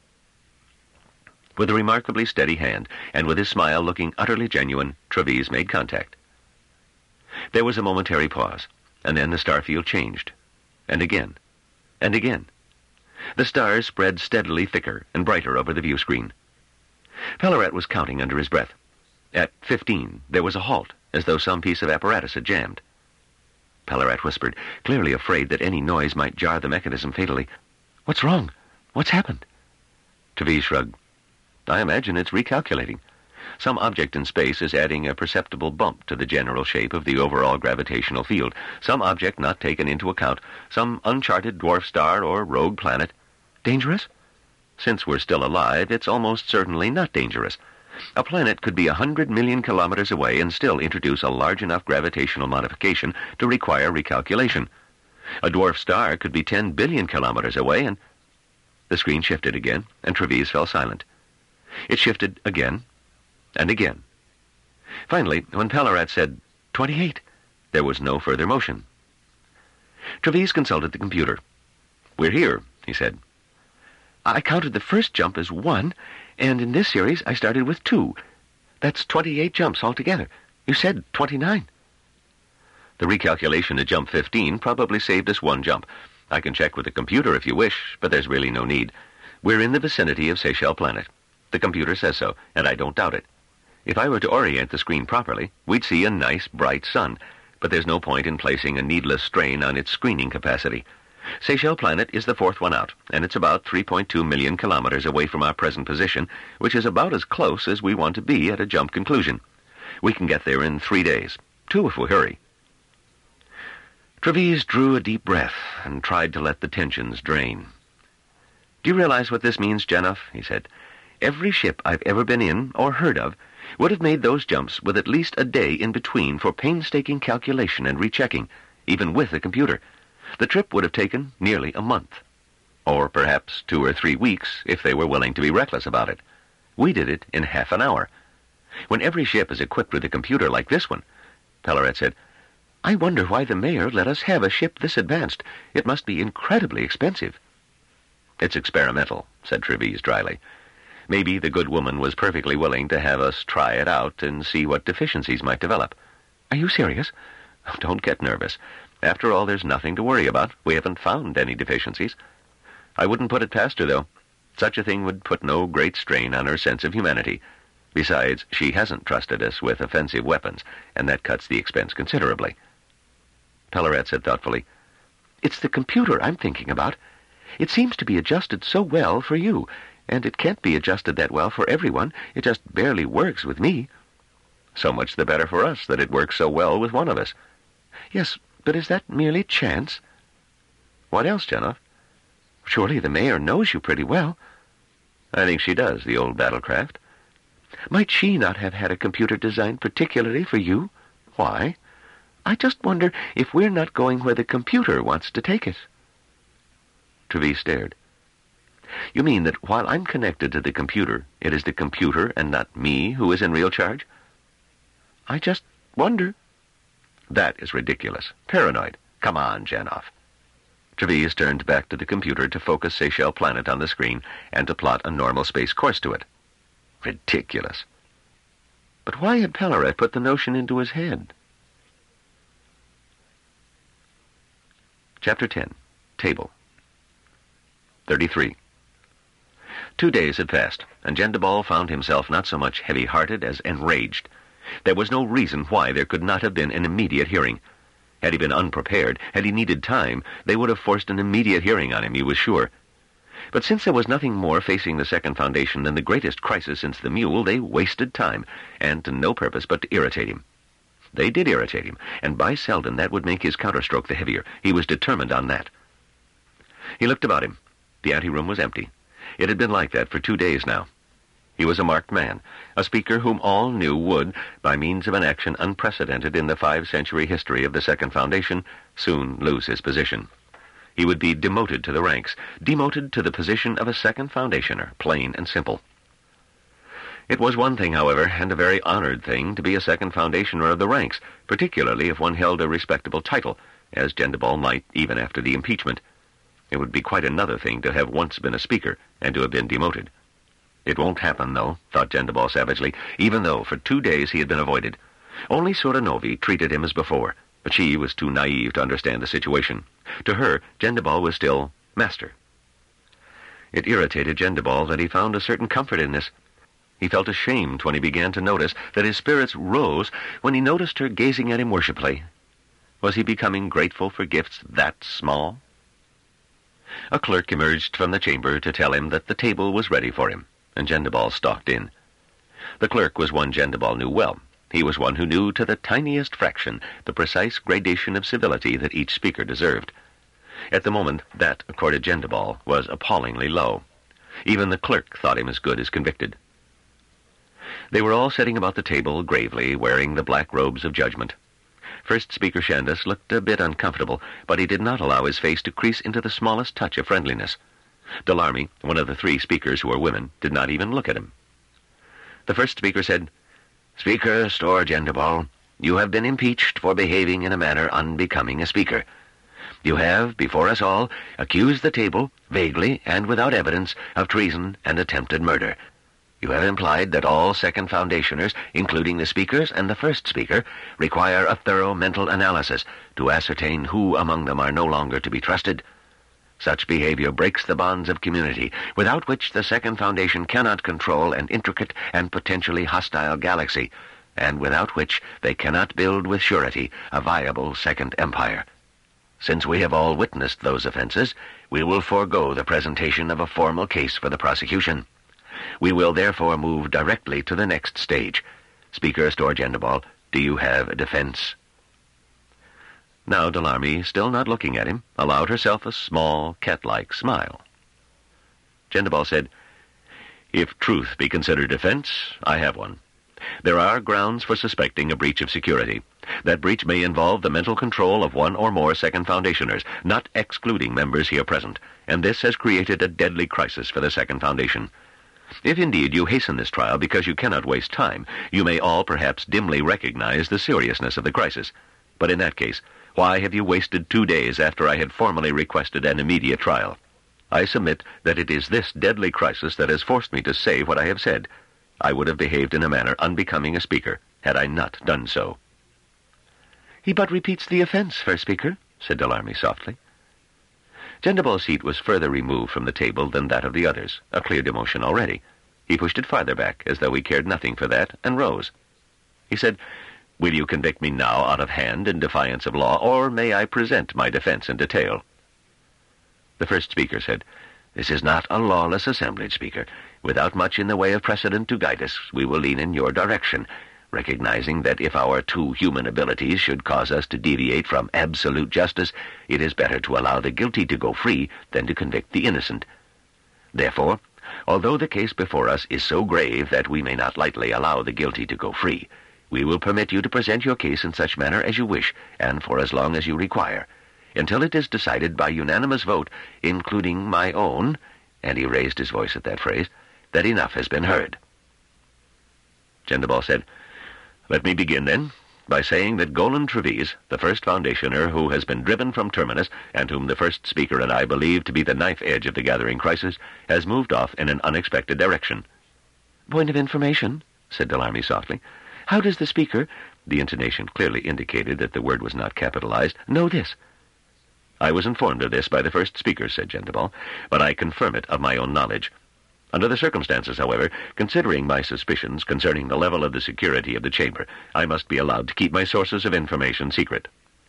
With a remarkably steady hand, and with his smile looking utterly genuine, Treves made contact. There was a momentary pause, and then the starfield changed. And again. And again. The stars spread steadily thicker and brighter over the view screen. Pelleret was counting under his breath. At 15, there was a halt, as though some piece of apparatus had jammed. Pelleret whispered, clearly afraid that any noise might jar the mechanism fatally. "What's wrong? What's happened?" Treves shrugged. "I imagine it's recalculating. Some object in space is adding a perceptible bump to the general shape of the overall gravitational field, some object not taken into account, some uncharted dwarf star or rogue planet. Dangerous? Since we're still alive, it's almost certainly not dangerous. A planet could be 100 million kilometers away and still introduce a large enough gravitational modification to require recalculation. A dwarf star could be 10 billion kilometers away, and..." The screen shifted again, and Treves fell silent. It shifted again, and again. Finally, when Pelleret said, 28, there was no further motion. Treves consulted the computer. "We're here," he said. "I counted the first jump as 1, and in this series I started with 2. That's 28 jumps altogether. You said 29. "The recalculation to jump 15 probably saved us 1 jump. I can check with the computer if you wish, but there's really no need. We're in the vicinity of Seychelles Planet. The computer says so, and I don't doubt it. If I were to orient the screen properly, we'd see a nice, bright sun, but there's no point in placing a needless strain on its screening capacity. Seychelles Planet is the 4th one out, and it's about 3.2 million kilometers away from our present position, which is about as close as we want to be at a jump conclusion. We can get there in 3 days, 2 if we hurry." Treves drew a deep breath and tried to let the tensions drain. "Do you realize what this means, Janoff?" he said. "Every ship I've ever been in or heard of would have made those jumps with at least a day in between for painstaking calculation and rechecking, even with the computer. The trip would have taken nearly a month. Or perhaps 2 or 3 weeks if they were willing to be reckless about it. We did it in half an hour. When every ship is equipped with a computer like this one," Pelleret said, "I wonder why the mayor let us have a ship this advanced. It must be incredibly expensive." "It's experimental," said Treves dryly. "Maybe the good woman was perfectly willing to have us try it out and see what deficiencies might develop." "Are you serious?" "Don't get nervous. After all, there's nothing to worry about. We haven't found any deficiencies. I wouldn't put it past her, though. Such a thing would put no great strain on her sense of humanity. Besides, she hasn't trusted us with offensive weapons, and that cuts the expense considerably. Pellarat said thoughtfully, "It's the computer I'm thinking about. It seems to be adjusted so well for you, and it can't be adjusted that well for everyone. It just barely works with me." "So much the better for us that it works so well with one of us." "Yes, but is that merely chance?" "What else, Jenoff?" "Surely the mayor knows you pretty well." "I think she does, the old battlecraft." "Might she not have had a computer designed particularly for you?" "Why?" "I just wonder if we're not going where the computer wants to take it." Trevis stared. "You mean that while I'm connected to the computer, it is the computer and not me who is in real charge?" "I just wonder." "That is ridiculous. Paranoid. Come on, Jenoff." Trevis turned back to the computer to focus Seychelles Planet on the screen and to plot a normal space course to it. Ridiculous. But why had Pellarat put the notion into his head? Chapter 10. Table. 33. 2 days had passed, and Gendebal found himself not so much heavy-hearted as enraged. There was no reason why there could not have been an immediate hearing. Had he been unprepared, had he needed time, they would have forced an immediate hearing on him, he was sure. But since there was nothing more facing the Second Foundation than the greatest crisis since the mule, they wasted time, and to no purpose but to irritate him. They did irritate him, and by Selden that would make his counterstroke the heavier. He was determined on that. He looked about him. The anteroom was empty. It had been like that for 2 days now. He was a marked man, a speaker whom all knew would, by means of an action unprecedented in the 5-century history of the Second Foundation, soon lose his position. He would be demoted to the ranks, demoted to the position of a Second Foundationer, plain and simple. It was one thing, however, and a very honored thing, to be a Second Foundationer of the ranks, particularly if one held a respectable title, as Gendebal might even after the impeachment. It would be quite another thing to have once been a speaker and to have been demoted. It won't happen, though, thought Gendebal savagely, even though for 2 days he had been avoided. Only Soranovi treated him as before, but she was too naive to understand the situation. To her, Gendebal was still master. It irritated Gendebal that he found a certain comfort in this. He felt ashamed when he began to notice that his spirits rose when he noticed her gazing at him worshipfully. Was he becoming grateful for gifts that small? A clerk emerged from the chamber to tell him that the table was ready for him, and Gendebal stalked in. The clerk was one Gendebal knew well. He was one who knew to the tiniest fraction the precise gradation of civility that each speaker deserved. At the moment, that, accorded Gendebal, was appallingly low. Even the clerk thought him as good as convicted. They were all sitting about the table gravely, wearing the black robes of judgment. First Speaker Shandas looked a bit uncomfortable, but he did not allow his face to crease into the smallest touch of friendliness. Delarmy, one of the 3 speakers who were women, did not even look at him. The first speaker said, "Speaker Stor Gendebal, you have been impeached for behaving in a manner unbecoming a speaker. You have, before us all, accused the table, vaguely and without evidence, of treason and attempted murder. You have implied that all Second Foundationers, including the speakers and the first speaker, require a thorough mental analysis to ascertain who among them are no longer to be trusted. Such behavior breaks the bonds of community, without which the Second Foundation cannot control an intricate and potentially hostile galaxy, and without which they cannot build with surety a viable Second Empire. Since we have all witnessed those offenses, we will forego the presentation of a formal case for the prosecution. We will therefore move directly to the next stage. Speaker Stor Gendebal, do you have a defense?" Now Delarmy, still not looking at him, allowed herself a small, cat-like smile. Gendebal said, "If truth be considered defense, I have one. There are grounds for suspecting a breach of security. That breach may involve the mental control of one or more Second Foundationers, not excluding members here present, and this has created a deadly crisis for the Second Foundation. If indeed you hasten this trial because you cannot waste time, you may all perhaps dimly recognize the seriousness of the crisis. But in that case, why have you wasted 2 days after I had formally requested an immediate trial? I submit that it is this deadly crisis that has forced me to say what I have said. I would have behaved in a manner unbecoming a speaker had I not done so." "He but repeats the offense, First Speaker," said Delarmy softly. Gendebal's seat was further removed from the table than that of the others, a clear demotion already. He pushed it farther back, as though he cared nothing for that, and rose. He said, "Will you convict me now out of hand in defiance of law, or may I present my defense in detail?" The first speaker said, "This is not a lawless assemblage, Speaker. Without much in the way of precedent to guide us, we will lean in your direction, recognizing that if our two human abilities should cause us to deviate from absolute justice, it is better to allow the guilty to go free than to convict the innocent. Therefore, although the case before us is so grave that we may not lightly allow the guilty to go free, we will permit you to present your case in such manner as you wish, and for as long as you require, until it is decided by unanimous vote, including my own," and he raised his voice at that phrase, "that enough has been heard." Gendebal said, "Let me begin, then, by saying that Golan Treves, the first foundationer who has been driven from Terminus, and whom the first speaker and I believe to be the knife edge of the gathering crisis, has moved off in an unexpected direction." "Point of information," said Delaarmy softly. "How does the speaker," the intonation clearly indicated that the word was not capitalized, "know this?" "I was informed of this by the first speaker," said Gendebal, "but I confirm it of my own knowledge. Under the circumstances, however, considering my suspicions concerning the level of the security of the chamber, I must be allowed to keep my sources of information secret."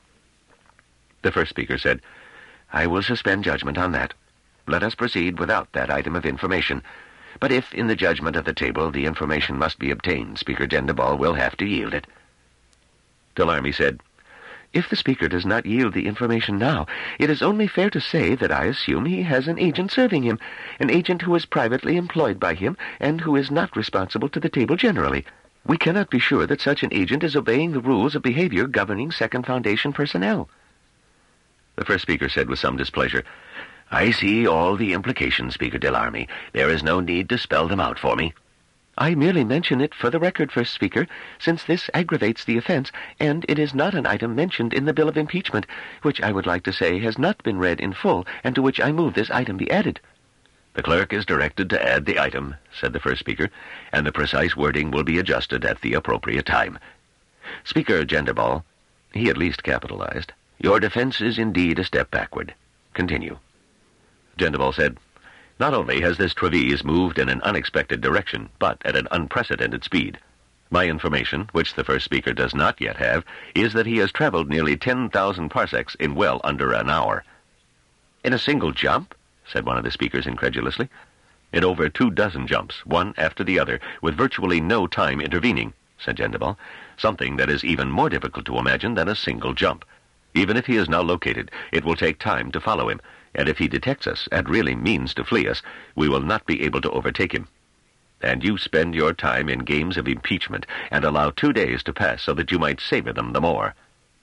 The first speaker said, "I will suspend judgment on that. Let us proceed without that item of information. But if, in the judgment of the table, the information must be obtained, Speaker Gendebal will have to yield it." Delaarmy said, "If the speaker does not yield the information now, it is only fair to say that I assume he has an agent serving him, an agent who is privately employed by him, and who is not responsible to the table generally. We cannot be sure that such an agent is obeying the rules of behavior governing Second Foundation personnel." The first speaker said with some displeasure, "I see all the implications, Speaker Delaarmy. There is no need to spell them out for me." "I merely mention it for the record, First Speaker, since this aggravates the offense, and it is not an item mentioned in the bill of impeachment, which I would like to say has not been read in full, and to which I move this item be added." "The clerk is directed to add the item," said the first speaker, "and the precise wording will be adjusted at the appropriate time. Speaker Gendebal," he at least capitalized, "your defense is indeed a step backward. Continue." Gendebal said, "Not only has this Treves moved in an unexpected direction, but at an unprecedented speed. My information, which the first speaker does not yet have, is that he has traveled nearly 10,000 parsecs in well under an hour." "In a single jump?" said one of the speakers incredulously. "In over 24 jumps, one after the other, with virtually no time intervening," said Gendebal, "something that is even more difficult to imagine than a single jump. Even if he is now located, it will take time to follow him, and if he detects us and really means to flee us, we will not be able to overtake him. And you spend your time in games of impeachment and allow 2 days to pass so that you might savor them the more."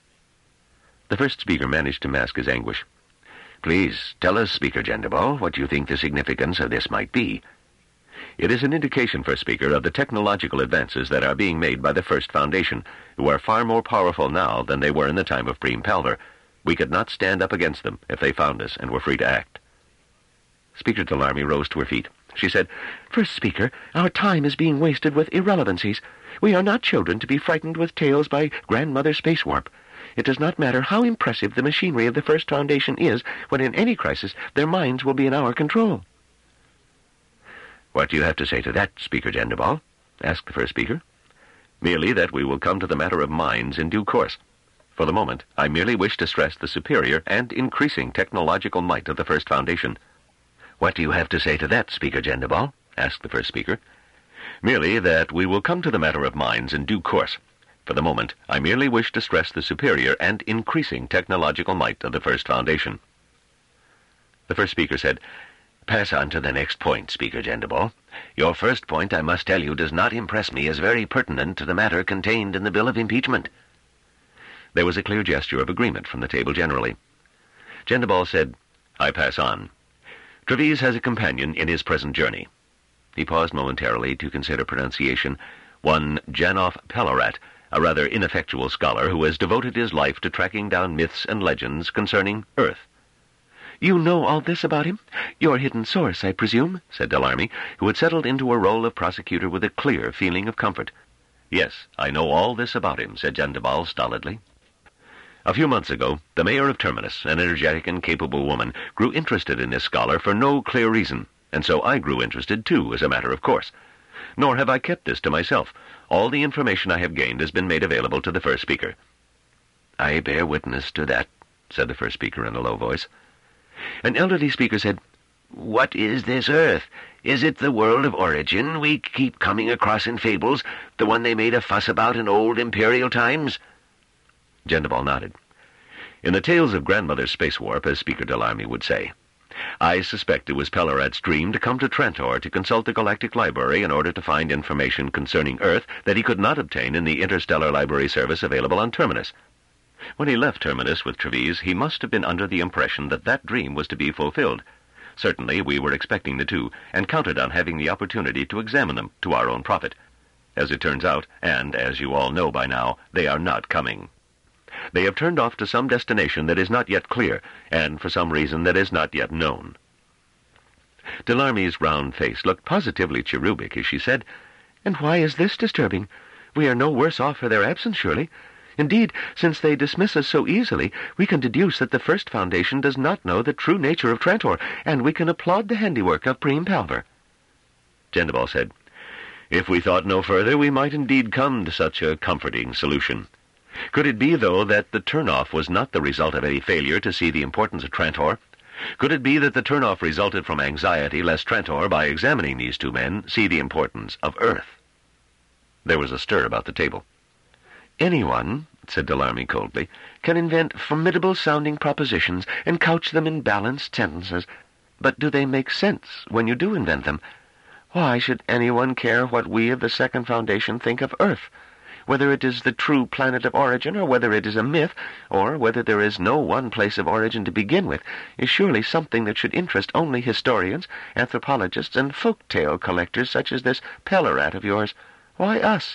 The first speaker managed to mask his anguish. "Please, tell us, Speaker Gendebal, what you think the significance of this might be." "It is an indication, First Speaker, of the technological advances that are being made by the First Foundation, who are far more powerful now than they were in the time of Preem Palver. We could not stand up against them if they found us and were free to act." Speaker Delaarmy rose to her feet. She said, "First Speaker, our time is being wasted with irrelevancies. We are not children to be frightened with tales by Grandmother Space Warp. It does not matter how impressive the machinery of the First Foundation is, when in any crisis their minds will be in our control." "What do you have to say to that, Speaker Gendebal?" asked the first speaker. "Merely that we will come to the matter of minds in due course. For the moment, I merely wish to stress the superior and increasing technological might of the First Foundation." "What do you have to say to that, Speaker Gendebal?" asked the first speaker. "Merely that we will come to the matter of minds in due course. For the moment, I merely wish to stress the superior and increasing technological might of the First Foundation." The first speaker said, "Pass on to the next point, Speaker Gendebal. Your first point, I must tell you, does not impress me as very pertinent to the matter contained in the bill of impeachment." There was a clear gesture of agreement from the table generally. Gendebal said, "I pass on. Treves has a companion in his present journey." He paused momentarily to consider pronunciation. "One Janoff Pellarat, a rather ineffectual scholar who has devoted his life to tracking down myths and legends concerning Earth." "You know all this about him? Your hidden source, I presume," said Delaarmy, who had settled into a role of prosecutor with a clear feeling of comfort. "Yes, I know all this about him," said Gendebal stolidly. "A few months ago, the mayor of Terminus, an energetic and capable woman, grew interested in this scholar for no clear reason, and so I grew interested, too, as a matter of course. Nor have I kept this to myself. All the information I have gained has been made available to the first speaker." "I bear witness to that," said the first speaker in a low voice. An elderly speaker said, "What is this Earth? Is it the world of origin we keep coming across in fables, the one they made a fuss about in old imperial times?" Gendebal nodded. "In the tales of Grandmother's Space Warp, as Speaker Delarmy would say, I suspect it was Pellerat's dream to come to Trantor to consult the Galactic Library in order to find information concerning Earth that he could not obtain in the Interstellar Library service available on Terminus. When he left Terminus with Treves, he must have been under the impression that that dream was to be fulfilled. Certainly we were expecting the two, and counted on having the opportunity to examine them to our own profit. As it turns out, and as you all know by now, they are not coming. They have turned off to some destination that is not yet clear, and for some reason that is not yet known." Delarmy's round face looked positively cherubic as she said, "And why is this disturbing? We are no worse off for their absence, surely. Indeed, since they dismiss us so easily, we can deduce that the First Foundation does not know the true nature of Trantor, and we can applaud the handiwork of Preem Palver." Gendebal said, "If we thought no further, we might indeed come to such a comforting solution. Could it be, though, that the turn-off was not the result of any failure to see the importance of Trantor? Could it be that the turn-off resulted from anxiety lest Trantor, by examining these two men, see the importance of Earth?" There was a stir about the table. "Anyone," said Delarmy coldly, "can invent formidable-sounding propositions and couch them in balanced sentences. But do they make sense when you do invent them? Why should anyone care what we of the Second Foundation think of Earth? Whether it is the true planet of origin, or whether it is a myth, or whether there is no one place of origin to begin with, is surely something that should interest only historians, anthropologists, and folk-tale collectors such as this Pellerat of yours. Why us?"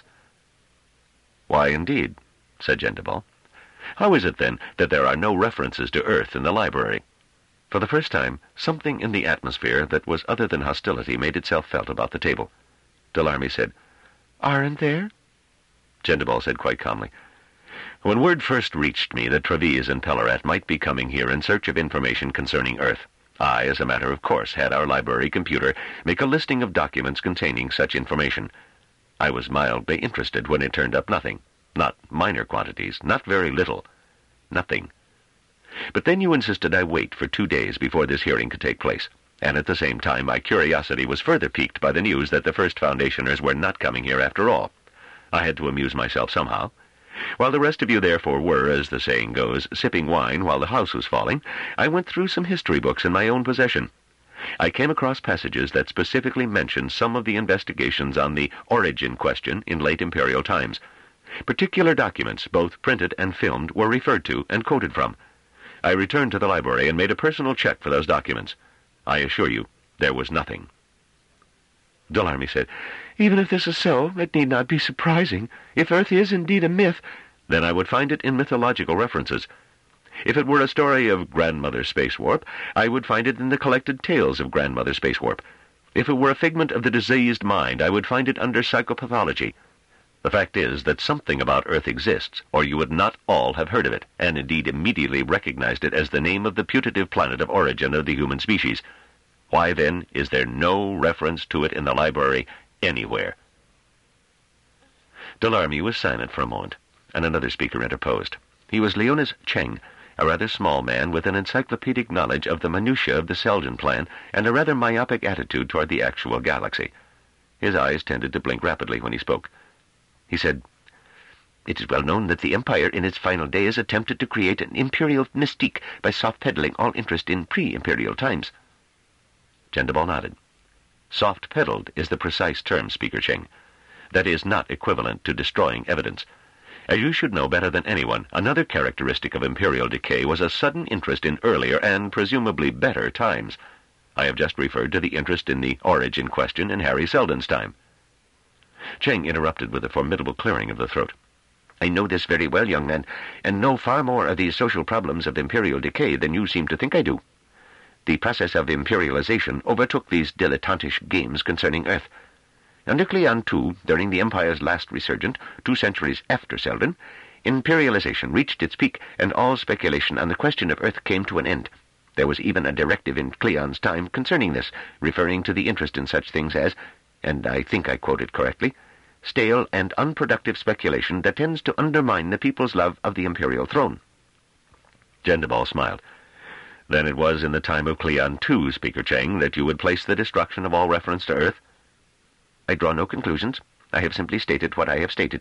"Why, indeed," said Gendebal. "How is it, then, that there are no references to Earth in the library?" For the first time, something in the atmosphere that was other than hostility made itself felt about the table. Delarmy said, "Aren't there?" Gendebal said quite calmly, "When word first reached me that Treves and Pellerat might be coming here in search of information concerning Earth, I, as a matter of course, had our library computer make a listing of documents containing such information. I was mildly interested when it turned up nothing. Not minor quantities, not very little. Nothing. But then you insisted I wait for 2 days before this hearing could take place, and at the same time my curiosity was further piqued by the news that the First Foundationers were not coming here after all. I had to amuse myself somehow. While the rest of you therefore were, as the saying goes, sipping wine while the house was falling, I went through some history books in my own possession. I came across passages that specifically mentioned some of the investigations on the origin question in late imperial times. Particular documents, both printed and filmed, were referred to and quoted from. I returned to the library and made a personal check for those documents. I assure you, there was nothing." Delarmy said, "Even if this is so, it need not be surprising. If Earth is indeed a myth, then I would find it in mythological references. If it were a story of Grandmother Space Warp, I would find it in the collected tales of Grandmother Space Warp. If it were a figment of the diseased mind, I would find it under psychopathology. The fact is that something about Earth exists, or you would not all have heard of it, and indeed immediately recognized it as the name of the putative planet of origin of the human species. Why, then, is there no reference to it in the library anywhere?" Delarmy was silent for a moment, and another speaker interposed. He was Leonis Cheng, a rather small man with an encyclopedic knowledge of the minutiae of the Selden plan and a rather myopic attitude toward the actual galaxy. His eyes tended to blink rapidly when he spoke. He said, "It is well known that the Empire in its final days attempted to create an imperial mystique by soft-peddling all interest in pre-imperial times." Gendebal nodded. "Soft-peddled is the precise term, Speaker Cheng. That is not equivalent to destroying evidence. As you should know better than anyone, another characteristic of imperial decay was a sudden interest in earlier and presumably better times. I have just referred to the interest in the origin question in Harry Selden's time." Cheng interrupted with a formidable clearing of the throat. "I know this very well, young man, and know far more of these social problems of imperial decay than you seem to think I do. The process of imperialization overtook these dilettantish games concerning Earth. Under Cleon II, during the Empire's last resurgent, 2 centuries after Selden, imperialization reached its peak, and all speculation on the question of Earth came to an end. There was even a directive in Cleon's time concerning this, referring to the interest in such things as, and I think I quote it correctly, stale and unproductive speculation that tends to undermine the people's love of the imperial throne. Gendebal smiled. Then it was in the time of Cleon II, Speaker Cheng, that you would place the destruction of all reference to Earth? I draw no conclusions. I have simply stated what I have stated.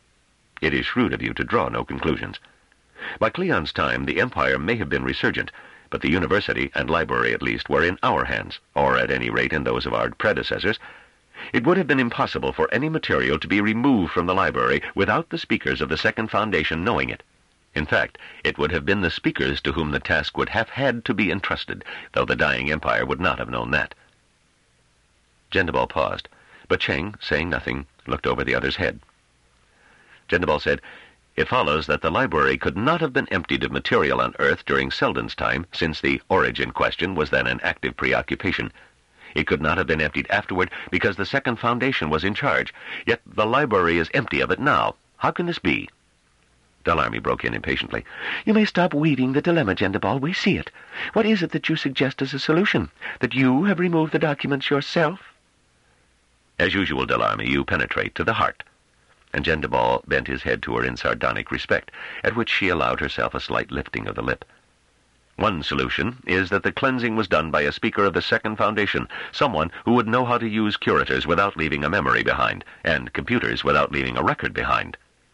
It is shrewd of you to draw no conclusions. By Cleon's time, the Empire may have been resurgent, but the university, and library at least, were in our hands, or at any rate in those of our predecessors. It would have been impossible for any material to be removed from the library without the speakers of the Second Foundation knowing it. In fact, it would have been the speakers to whom the task would have had to be entrusted, though the dying Empire would not have known that. Gendebal paused, but Cheng, saying nothing, looked over the other's head. Gendebal said, "It follows that the library could not have been emptied of material on Earth during Selden's time, since the origin question was then an active preoccupation. It could not have been emptied afterward because the Second Foundation was in charge. Yet the library is empty of it now. How can this be?" Dall'Army broke in impatiently. "You may stop weaving the dilemma, Gendebal. We see it. What is it that you suggest as a solution? That you have removed the documents yourself?" "As usual, Dall'Army, you penetrate to the heart." And Gendebal bent his head to her in sardonic respect, at which she allowed herself a slight lifting of the lip. "One solution is that the cleansing was done by a speaker of the Second Foundation, someone who would know how to use curators without leaving a memory behind, and computers without leaving a record behind."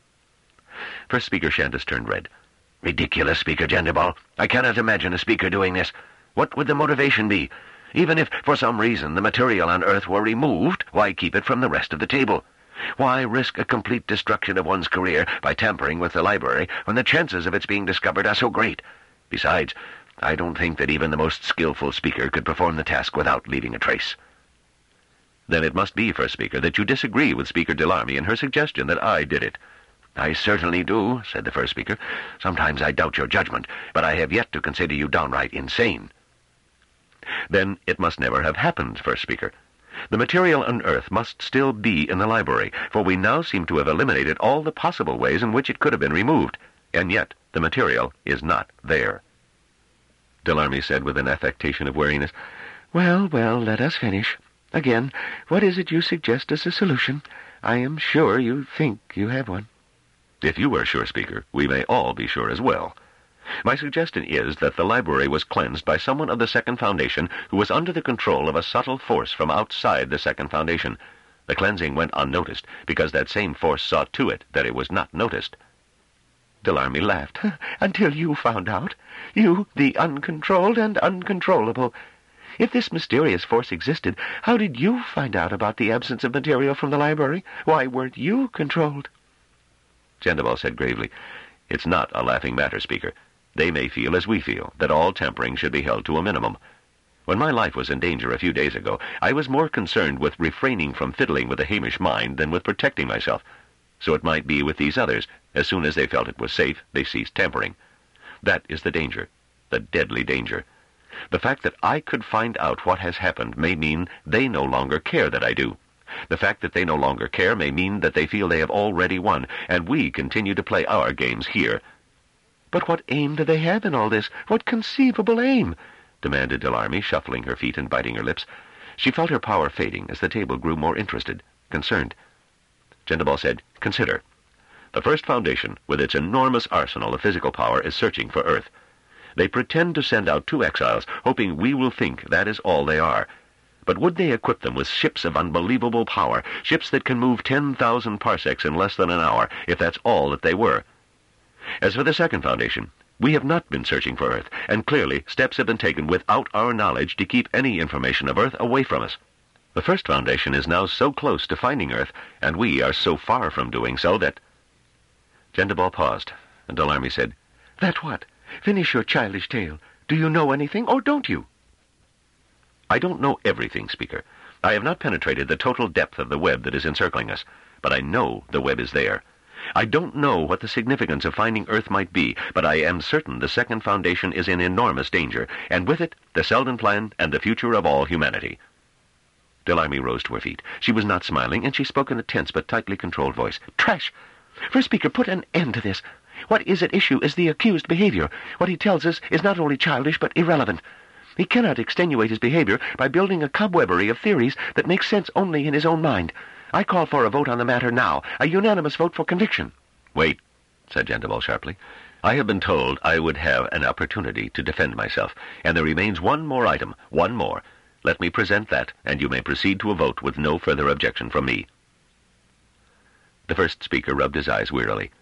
First Speaker Shandas turned red. "Ridiculous, Speaker Gendebal. I cannot imagine a speaker doing this. What would the motivation be? Even if, for some reason, the material on Earth were removed, why keep it from the rest of the table? Why risk a complete destruction of one's career by tampering with the library when the chances of its being discovered are so great? Besides, I don't think that even the most skillful speaker could perform the task without leaving a trace." "Then it must be, First Speaker, that you disagree with Speaker Dall'Army in her suggestion that I did it." "I certainly do," said the First Speaker. "Sometimes I doubt your judgment, but I have yet to consider you downright insane." "Then it must never have happened, First Speaker. The material on Earth must still be in the library, for we now seem to have eliminated all the possible ways in which it could have been removed, and yet the material is not there." Dall'Army said with an affectation of weariness, Well, let us finish. Again, what is it you suggest as a solution? I am sure you think you have one." "If you are sure, Speaker, we may all be sure as well. My suggestion is that the library was cleansed by someone of the Second Foundation who was under the control of a subtle force from outside the Second Foundation. The cleansing went unnoticed because that same force saw to it that it was not noticed." Dall'Army laughed. "Until you found out. You, the uncontrolled and uncontrollable. If this mysterious force existed, how did you find out about the absence of material from the library? Why weren't you controlled?" Gendebal said gravely, "It's not a laughing matter, Speaker. They may feel as we feel, that all tampering should be held to a minimum. When my life was in danger a few days ago, I was more concerned with refraining from fiddling with the Hamish mind than with protecting myself. So it might be with these others. As soon as they felt it was safe, they ceased tampering. That is the danger, the deadly danger. The fact that I could find out what has happened may mean they no longer care that I do. The fact that they no longer care may mean that they feel they have already won, and we continue to play our games here." "But what aim do they have in all this? What conceivable aim?" demanded Dall'Army, shuffling her feet and biting her lips. She felt her power fading as the table grew more interested, concerned. Gendebal said, "Consider. The First Foundation, with its enormous arsenal of physical power, is searching for Earth. They pretend to send out 2 exiles, hoping we will think that is all they are. But would they equip them with ships of unbelievable power, ships that can move 10,000 parsecs in less than an hour, if that's all that they were? As for the Second Foundation, we have not been searching for Earth, and clearly steps have been taken without our knowledge to keep any information of Earth away from us. The First Foundation is now so close to finding Earth, and we are so far from doing so that—" Gendebal paused, and Dall'Army said, "That what? Finish your childish tale. Do you know anything, or don't you?" "I don't know everything, Speaker. I have not penetrated the total depth of the web that is encircling us, but I know the web is there. I don't know what the significance of finding Earth might be, but I am certain the Second Foundation is in enormous danger, and with it, the Selden Plan and the future of all humanity." Dall'Army rose to her feet. She was not smiling, and she spoke in a tense but tightly controlled voice. "Trash! First Speaker, put an end to this. What is at issue is the accused behavior. What he tells us is not only childish but irrelevant. He cannot extenuate his behavior by building a cobwebbery of theories that make sense only in his own mind. I call for a vote on the matter now, a unanimous vote for conviction. Wait, said Gendebal sharply. I have been told I would have an opportunity to defend myself, and there remains one more item, one more. Let me present that, and you may proceed to a vote with no further objection from me. The first speaker rubbed his eyes wearily.